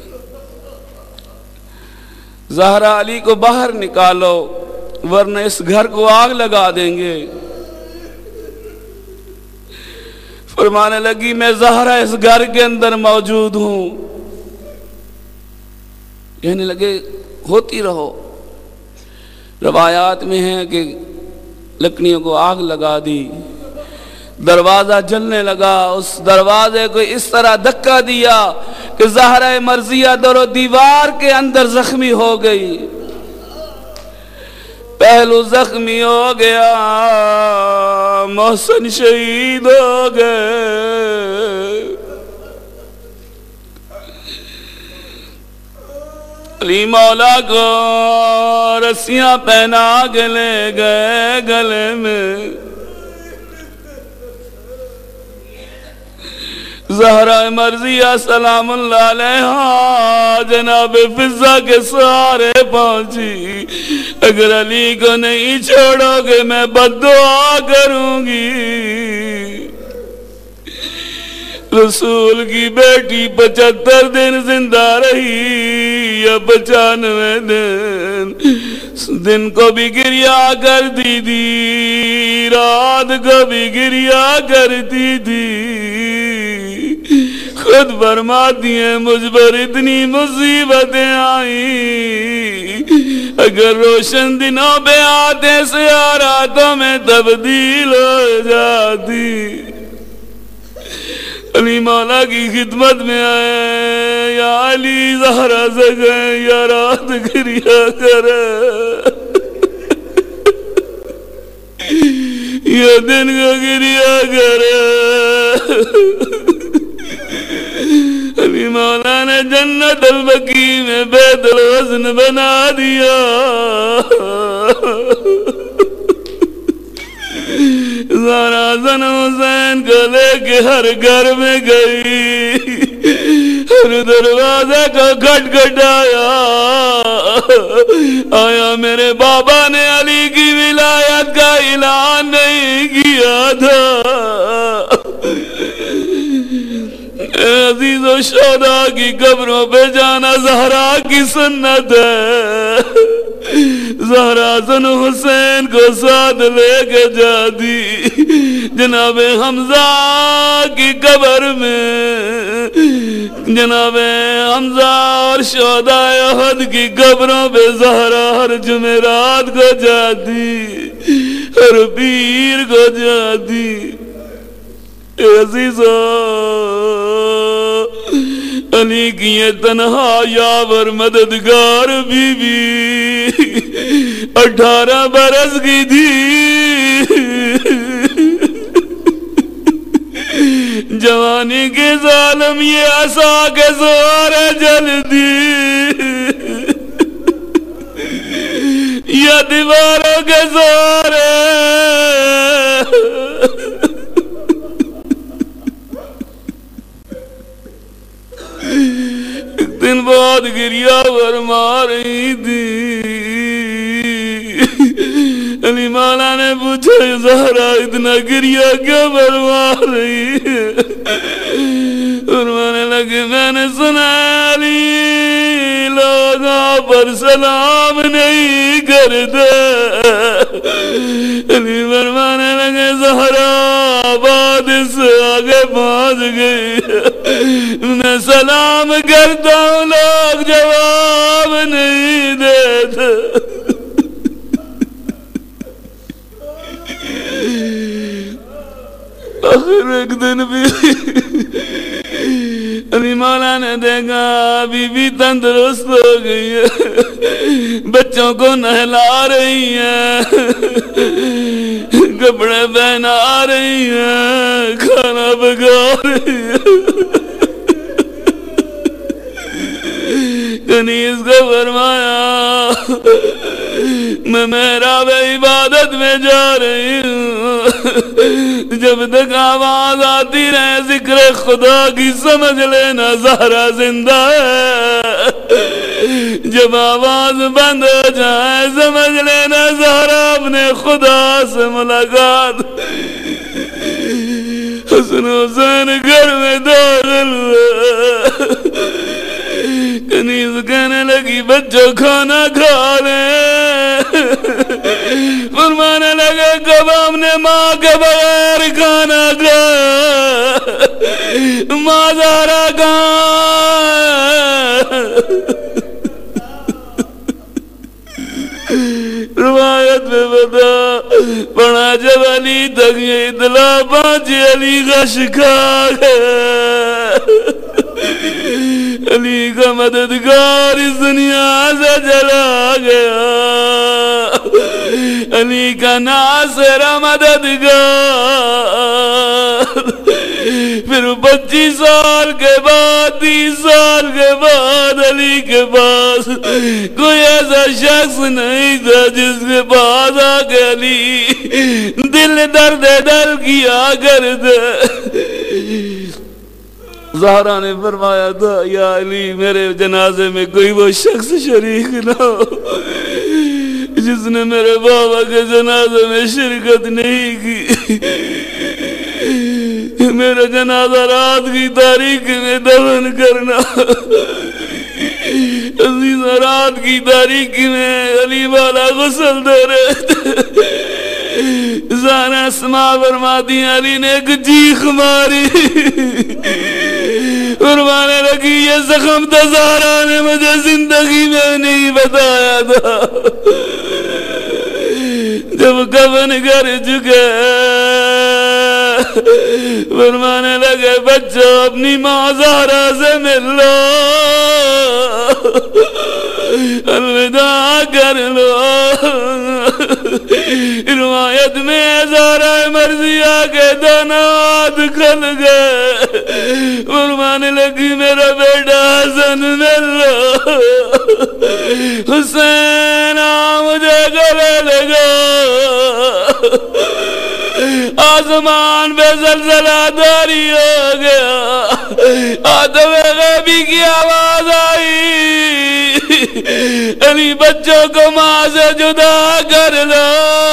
زہرہ علی کو باہر نکالو ورنہ اس گھر کو آگ لگا دیں گے. فرمانے لگی میں زہرہ اس گھر کے اندر موجود ہوں. کہنے لگے ہوتی رہو. روایات میں ہے کہ لکڑیوں کو آگ لگا دی، دروازہ جلنے لگا. اس دروازے کو اس طرح دھکا دیا کہ زہرہ مرضیہ در و دیوار کے اندر زخمی ہو گئی. پہلو زخمی ہو گیا، محسن شہید ہو گئے. علی مولا کو رسیاں پہنا کے لے گئے گلے میں. زہرہ مرضیہ سلام اللہ علیہا جناب فضہ کے سہارے پہنچی. اگر علی کو نہیں چھوڑو گے میں بددعا کروں گی. رسول کی بیٹی 75 دن زندہ رہی یا 95 دن کو بھی گریا کرتی تھی، رات کو بھی گریا کرتی تھی. خود فرماتی ہیں مجھ پر اتنی مصیبتیں آئیں، اگر روشن دنوں پہ آتے سیاہ راتوں میں تبدیل ہو جاتی. علی مولا کی خدمت میں آئے، یا علی زہرہ سے گئے یا رات گریا کرے، یا دن کو گریا کرے. علی مولا نے جنت البقیع میں بیت الحزن بنا دیا. زہرہ حسن حسین کو لے کے ہر گھر میں گئی، پھر دروازے کو کھٹکھٹایا، آیا میرے بابا نے علی کی ولایت کا اعلان نہیں کیا تھا؟ عزیز و شہداء کی قبروں پہ جانا زہرا کی سنت ہے۔ زہرا حسن حسین کو ساتھ لے کے جاتی جناب حمزہ کی قبر میں، جناب حمزہ اور شہداء احد کی قبروں پہ زہرا ہر جمعرات کو جاتی، ہر پیر کو جاتی۔ عزیزو، علی کی یہ تنہا یاور مددگار بی بی 18 برس کی تھی، جوانی کے ظالم یہ عصا کے زور جلدی، یہ دیواروں کے زور دن بعد گریا فرما رہی تھی۔ علی مولا نے پوچھا زہرا اتنا گریا کیوں فرما رہی ہے؟ فرمانے لگے میں نے سنا علی لوگوں پر سلام نہیں کرتا۔ علی فرمانے لگے زہرا بات اس سے آگے پہنچ گئی، میں سلام کرتا ہوں لوگ جواب نہیں دیتے۔ آخر ایک دن بھی علی مولا نے دیکھا بی بی تندرست ہو گئی ہے، بچوں کو نہلا رہی ہے، کپڑے پہنا رہی ہے، کھانا پکا رہی ہے۔ کنیز کو فرمایا میں محراب عبادت میں جا رہی ہوں، جب تک آواز آتی رہے ذکر خدا کی سمجھ لینا زہرا زندہ ہے، جب آواز بند ہو جائے سمجھ لینا زہرا اپنے خدا سے ملاقات۔ حسن حسین گھر میں داخل ہوا، کنیز کہنے لگی بچوں کھانا کھا لیں، فرمانے لگے کب ہم نے ماں کے بغیر کھانا کھایا، ماں زہرا کہاں؟ روایت میں بتا پڑا جب علی تک یہ اطلاع پہنچی علی غش کھا گیا، علی کا مددگار اس دنیا سے چلا گیا، علی کا ناصر مددگار۔ پھر 25 سال کے بعد 30 سال کے بعد علی کے پاس کوئی ایسا شخص نہیں تھا جس کے پاس آ کے علی دل درد دل کیا کرتے۔ زہرا نے فرمایا تھا یا علی میرے جنازے میں کوئی وہ شخص شریک نہ ہو جس نے میرے بابا کے جنازے میں شرکت نہیں کی، میرا جنازہ رات کی تاریخ میں دفن کرنا۔ عزیز رات کی تاریخ میں علی والا غسل دے رہے تھے، زہرا اسماء فرماتی علی نے ایک چیخ ماری، فرمانے لگی یہ زخم تو زہرا نے مجھے زندگی میں نہیں بتایا تھا۔ جب کفن کر چکے فرمانے لگے بچوں اپنی ماں زہرا سے مل لو، الوداع کر لو۔ روایت میں زہرا مرضیہ کے دانات کھل گئے، فرمانے لگی میرا بیٹا حسن مل لو، حسین مجھے گلے لگا۔ آسمان پہ زلزلہ داری ہو گیا، آدم غیبی کی آواز آئی، علی بچوں کو ماں سے جدا کر دو۔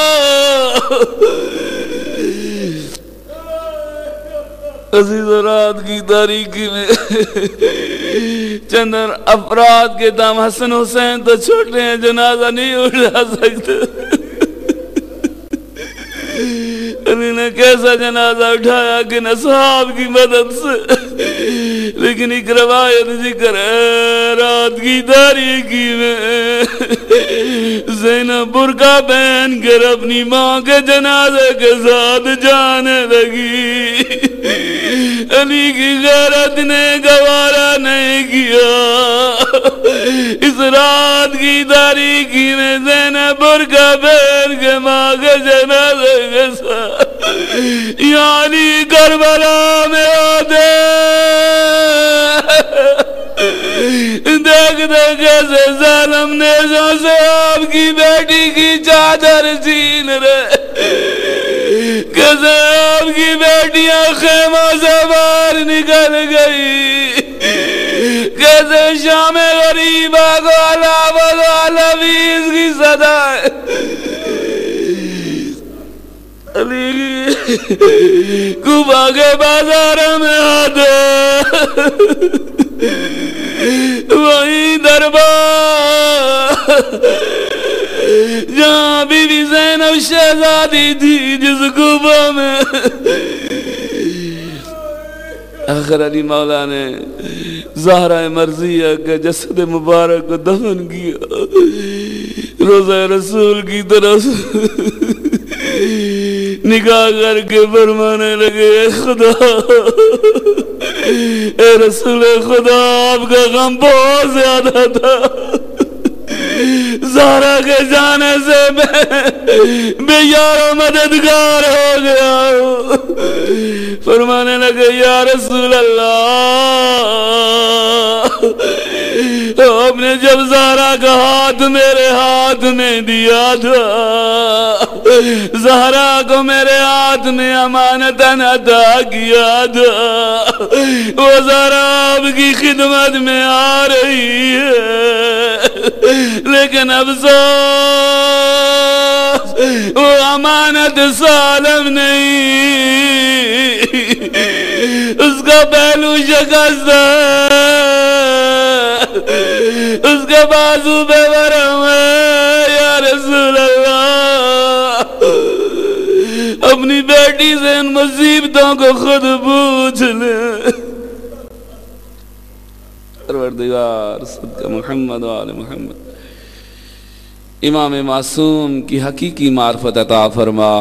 عزیز رات کی تاریکی میں چند افراد کے دم حسن حسین تو چھوٹے ہیں، جنازہ نہیں اٹھا سکتے۔ علی نے کیسا جنازہ اٹھایا کہ اصحاب کی مدد سے، لیکن ایک روایت ذکر ہے رات کی تاریکی میں زینب برقع پہن کر اپنی ماں کے جنازے کے ساتھ جانے لگی۔ علی کی غیرت نے گوارا نہیں کیا، اس رات کی تاریکی میں زینب برقع پہن کے ماں کے جنازے کے ساتھ یعنی کربلا میں آتے، دیکھ دیکھ کیسے ظالم نیزوں سے آپ کی بیٹی کی چادر چھین رہے، کیسے آپ کی بیٹیاں خیمہ سے باہر نکل گئی، کیسے شام غریبہ کو علاوہ علویز کی صدا ہے۔ علی کوفہ کے بازار میں آتے، وہی دربار جہاں بی بی زینب شہزادی تھی، جس کوفہ میں آخر علی مولا نے زہرہ مرضیہ کے جسد مبارک کو دفن کیا، روضہ رسول کی طرف نگاہ کر کے فرمانے لگے، اے خدا، اے رسول خدا، آپ کا غم بہت زیادہ تھا، زہرا کے جانے سے بے یار و مددگار ہو گیا۔ فرمانے لگے، یا رسول اللہ، آپ نے جب زہرا کا ہاتھ میرے ہاتھ میں دیا تھا، زہرا کو میرے ہاتھ میں امانتاً عطا کیا تھا، وہ زہرا آپ کی خدمت میں آ رہی ہے، لیکن افسوس وہ امانت سالم نہیں، اس کا پہلو شکست ہے، اس کے بازو پہ ورم ہے۔ یا رسول اللہ، اپنی بیٹی سے ان مصیبتوں کو خود پوچھ لیں۔ پروردگار صدق محمد و آل محمد امام معصوم کی حقیقی معرفت عطا فرما،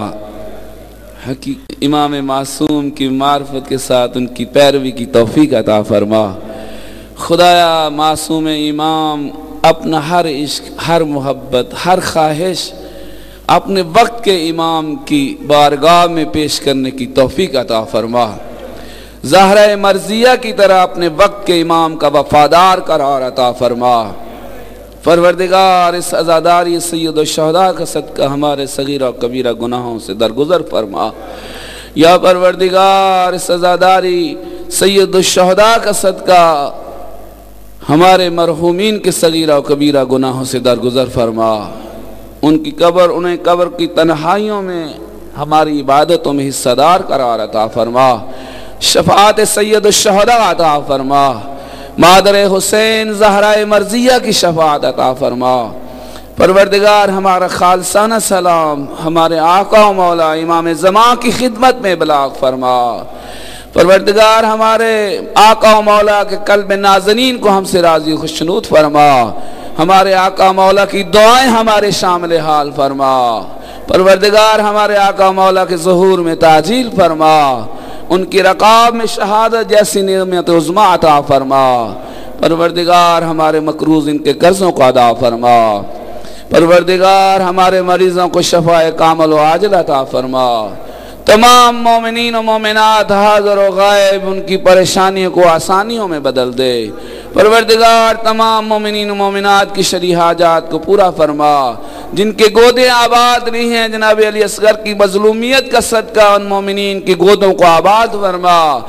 امام معصوم کی معرفت کے ساتھ ان کی پیروی کی توفیق عطا فرما۔ خدایا معصوم امام اپنا ہر عشق، ہر محبت، ہر خواہش اپنے وقت کے امام کی بارگاہ میں پیش کرنے کی توفیق عطا فرما۔ زہرہ مرضیہ کی طرح اپنے وقت کے امام کا وفادار قرار عطا فرما۔ پروردگار اس عزاداری سید الشہداء کا صدقہ ہمارے صغیرہ و کبیرہ گناہوں سے درگزر فرما۔ یا پروردگار اس عزاداری سید الشہداء کا صدقہ ہمارے مرحومین کے صغیرہ و کبیرہ گناہوں سے درگزر فرما۔ ان کی قبر، انہیں قبر کی تنہائیوں میں ہماری عبادتوں میں حصہ دار قرار عطا فرما۔ شفاعت سید الشہداء عطا فرما۔ مادر حسین زہرہ مرضیہ کی شفاعت عطا فرما۔ پروردگار ہمارا خالصانہ سلام ہمارے آقا و مولا امام زمان کی خدمت میں ابلاغ فرما۔ پروردگار ہمارے آقا و مولا کے قلب نازنین کو ہم سے راضی خوشنود فرما۔ ہمارے آقا و مولا کی دعائیں ہمارے شامل حال فرما۔ پروردگار ہمارے آقا و مولا کے ظہور میں تعجیل فرما۔ ان کی رقاب میں شہادت جیسی نعمت عظمی عطا فرما۔ پروردگار ہمارے مقروض ان کے قرضوں کو ادا فرما۔ پروردگار ہمارے مریضوں کو شفاء کامل و عاجل عطا فرما۔ تمام مومنین و مومنات حاضر و غائب ان کی پریشانیوں کو آسانیوں میں بدل دے۔ پروردگار تمام مومنین و مومنات کی شرعی حاجات کو پورا فرما۔ جن کے گودیں آباد نہیں ہیں جناب علی اصغر کی مظلومیت کا صدقہ ان مومنین کی گودوں کو آباد فرما۔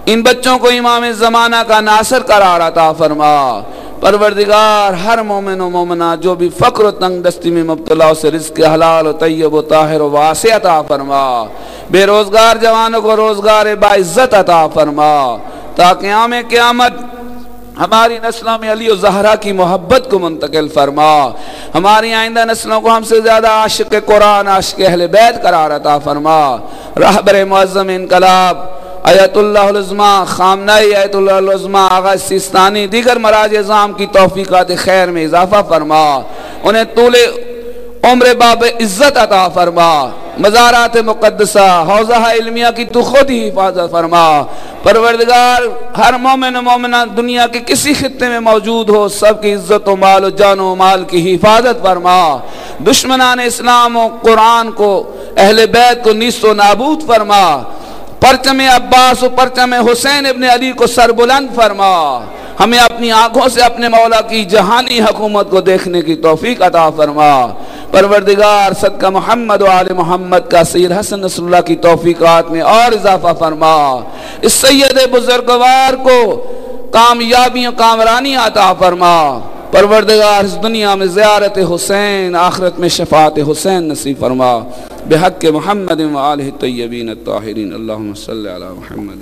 ان بچوں کو امام زمانہ کا ناصر قرار عطا فرما۔ پروردگار ہر مومن و مومنہ جو بھی فقر و تنگ دستی میں مبتلا اسے رزق حلال و طیب و طاہر و واسع عطا فرما۔ بے روزگار جوانوں کو روزگار باعزت عطا فرما، تاکہ قیام قیامت ہماری نسلوں میں علی و زہرا کی محبت کو منتقل فرما، ہماری آئندہ نسلوں کو ہم سے زیادہ عاشق قرآن عاشق اہل بیت قرار عطا فرما۔ رہبر معظم انقلاب آیت اللہ العظمی خامنۂ آیت اللہ العظمی آغا سیستانی دیگر مراج اعظام کی توفیقات خیر میں اضافہ فرما، انہیں طول عمر باب عزت عطا فرما، مزارات مقدسہ حوضہ علمیہ کی تو خود ہی حفاظت فرما۔ پروردگار ہر مومن و مومنہ دنیا کے کسی خطے میں موجود ہو سب کی عزت و مال و جان و مال کی حفاظت فرما، دشمنان اسلام و قرآن کو اہل بیت کو نیست و نابود فرما، پرچم عباس و پرچم حسین ابن علی کو سربلند فرما، ہمیں اپنی آنکھوں سے اپنے مولا کی جہانی حکومت کو دیکھنے کی توفیق عطا فرما۔ پروردگار صدقہ محمد و آل محمد کا سید حسن نصر اللہ کی توفیقات میں اور اضافہ فرما، اس سید بزرگوار کو کامیابی و کامرانی عطا فرما۔ پروردگار اس دنیا میں زیارت حسین، آخرت میں شفاعت حسین نصیب فرما، بحق محمد و آلہ الطیبین الطاہرین، اللہم صلی علی محمد۔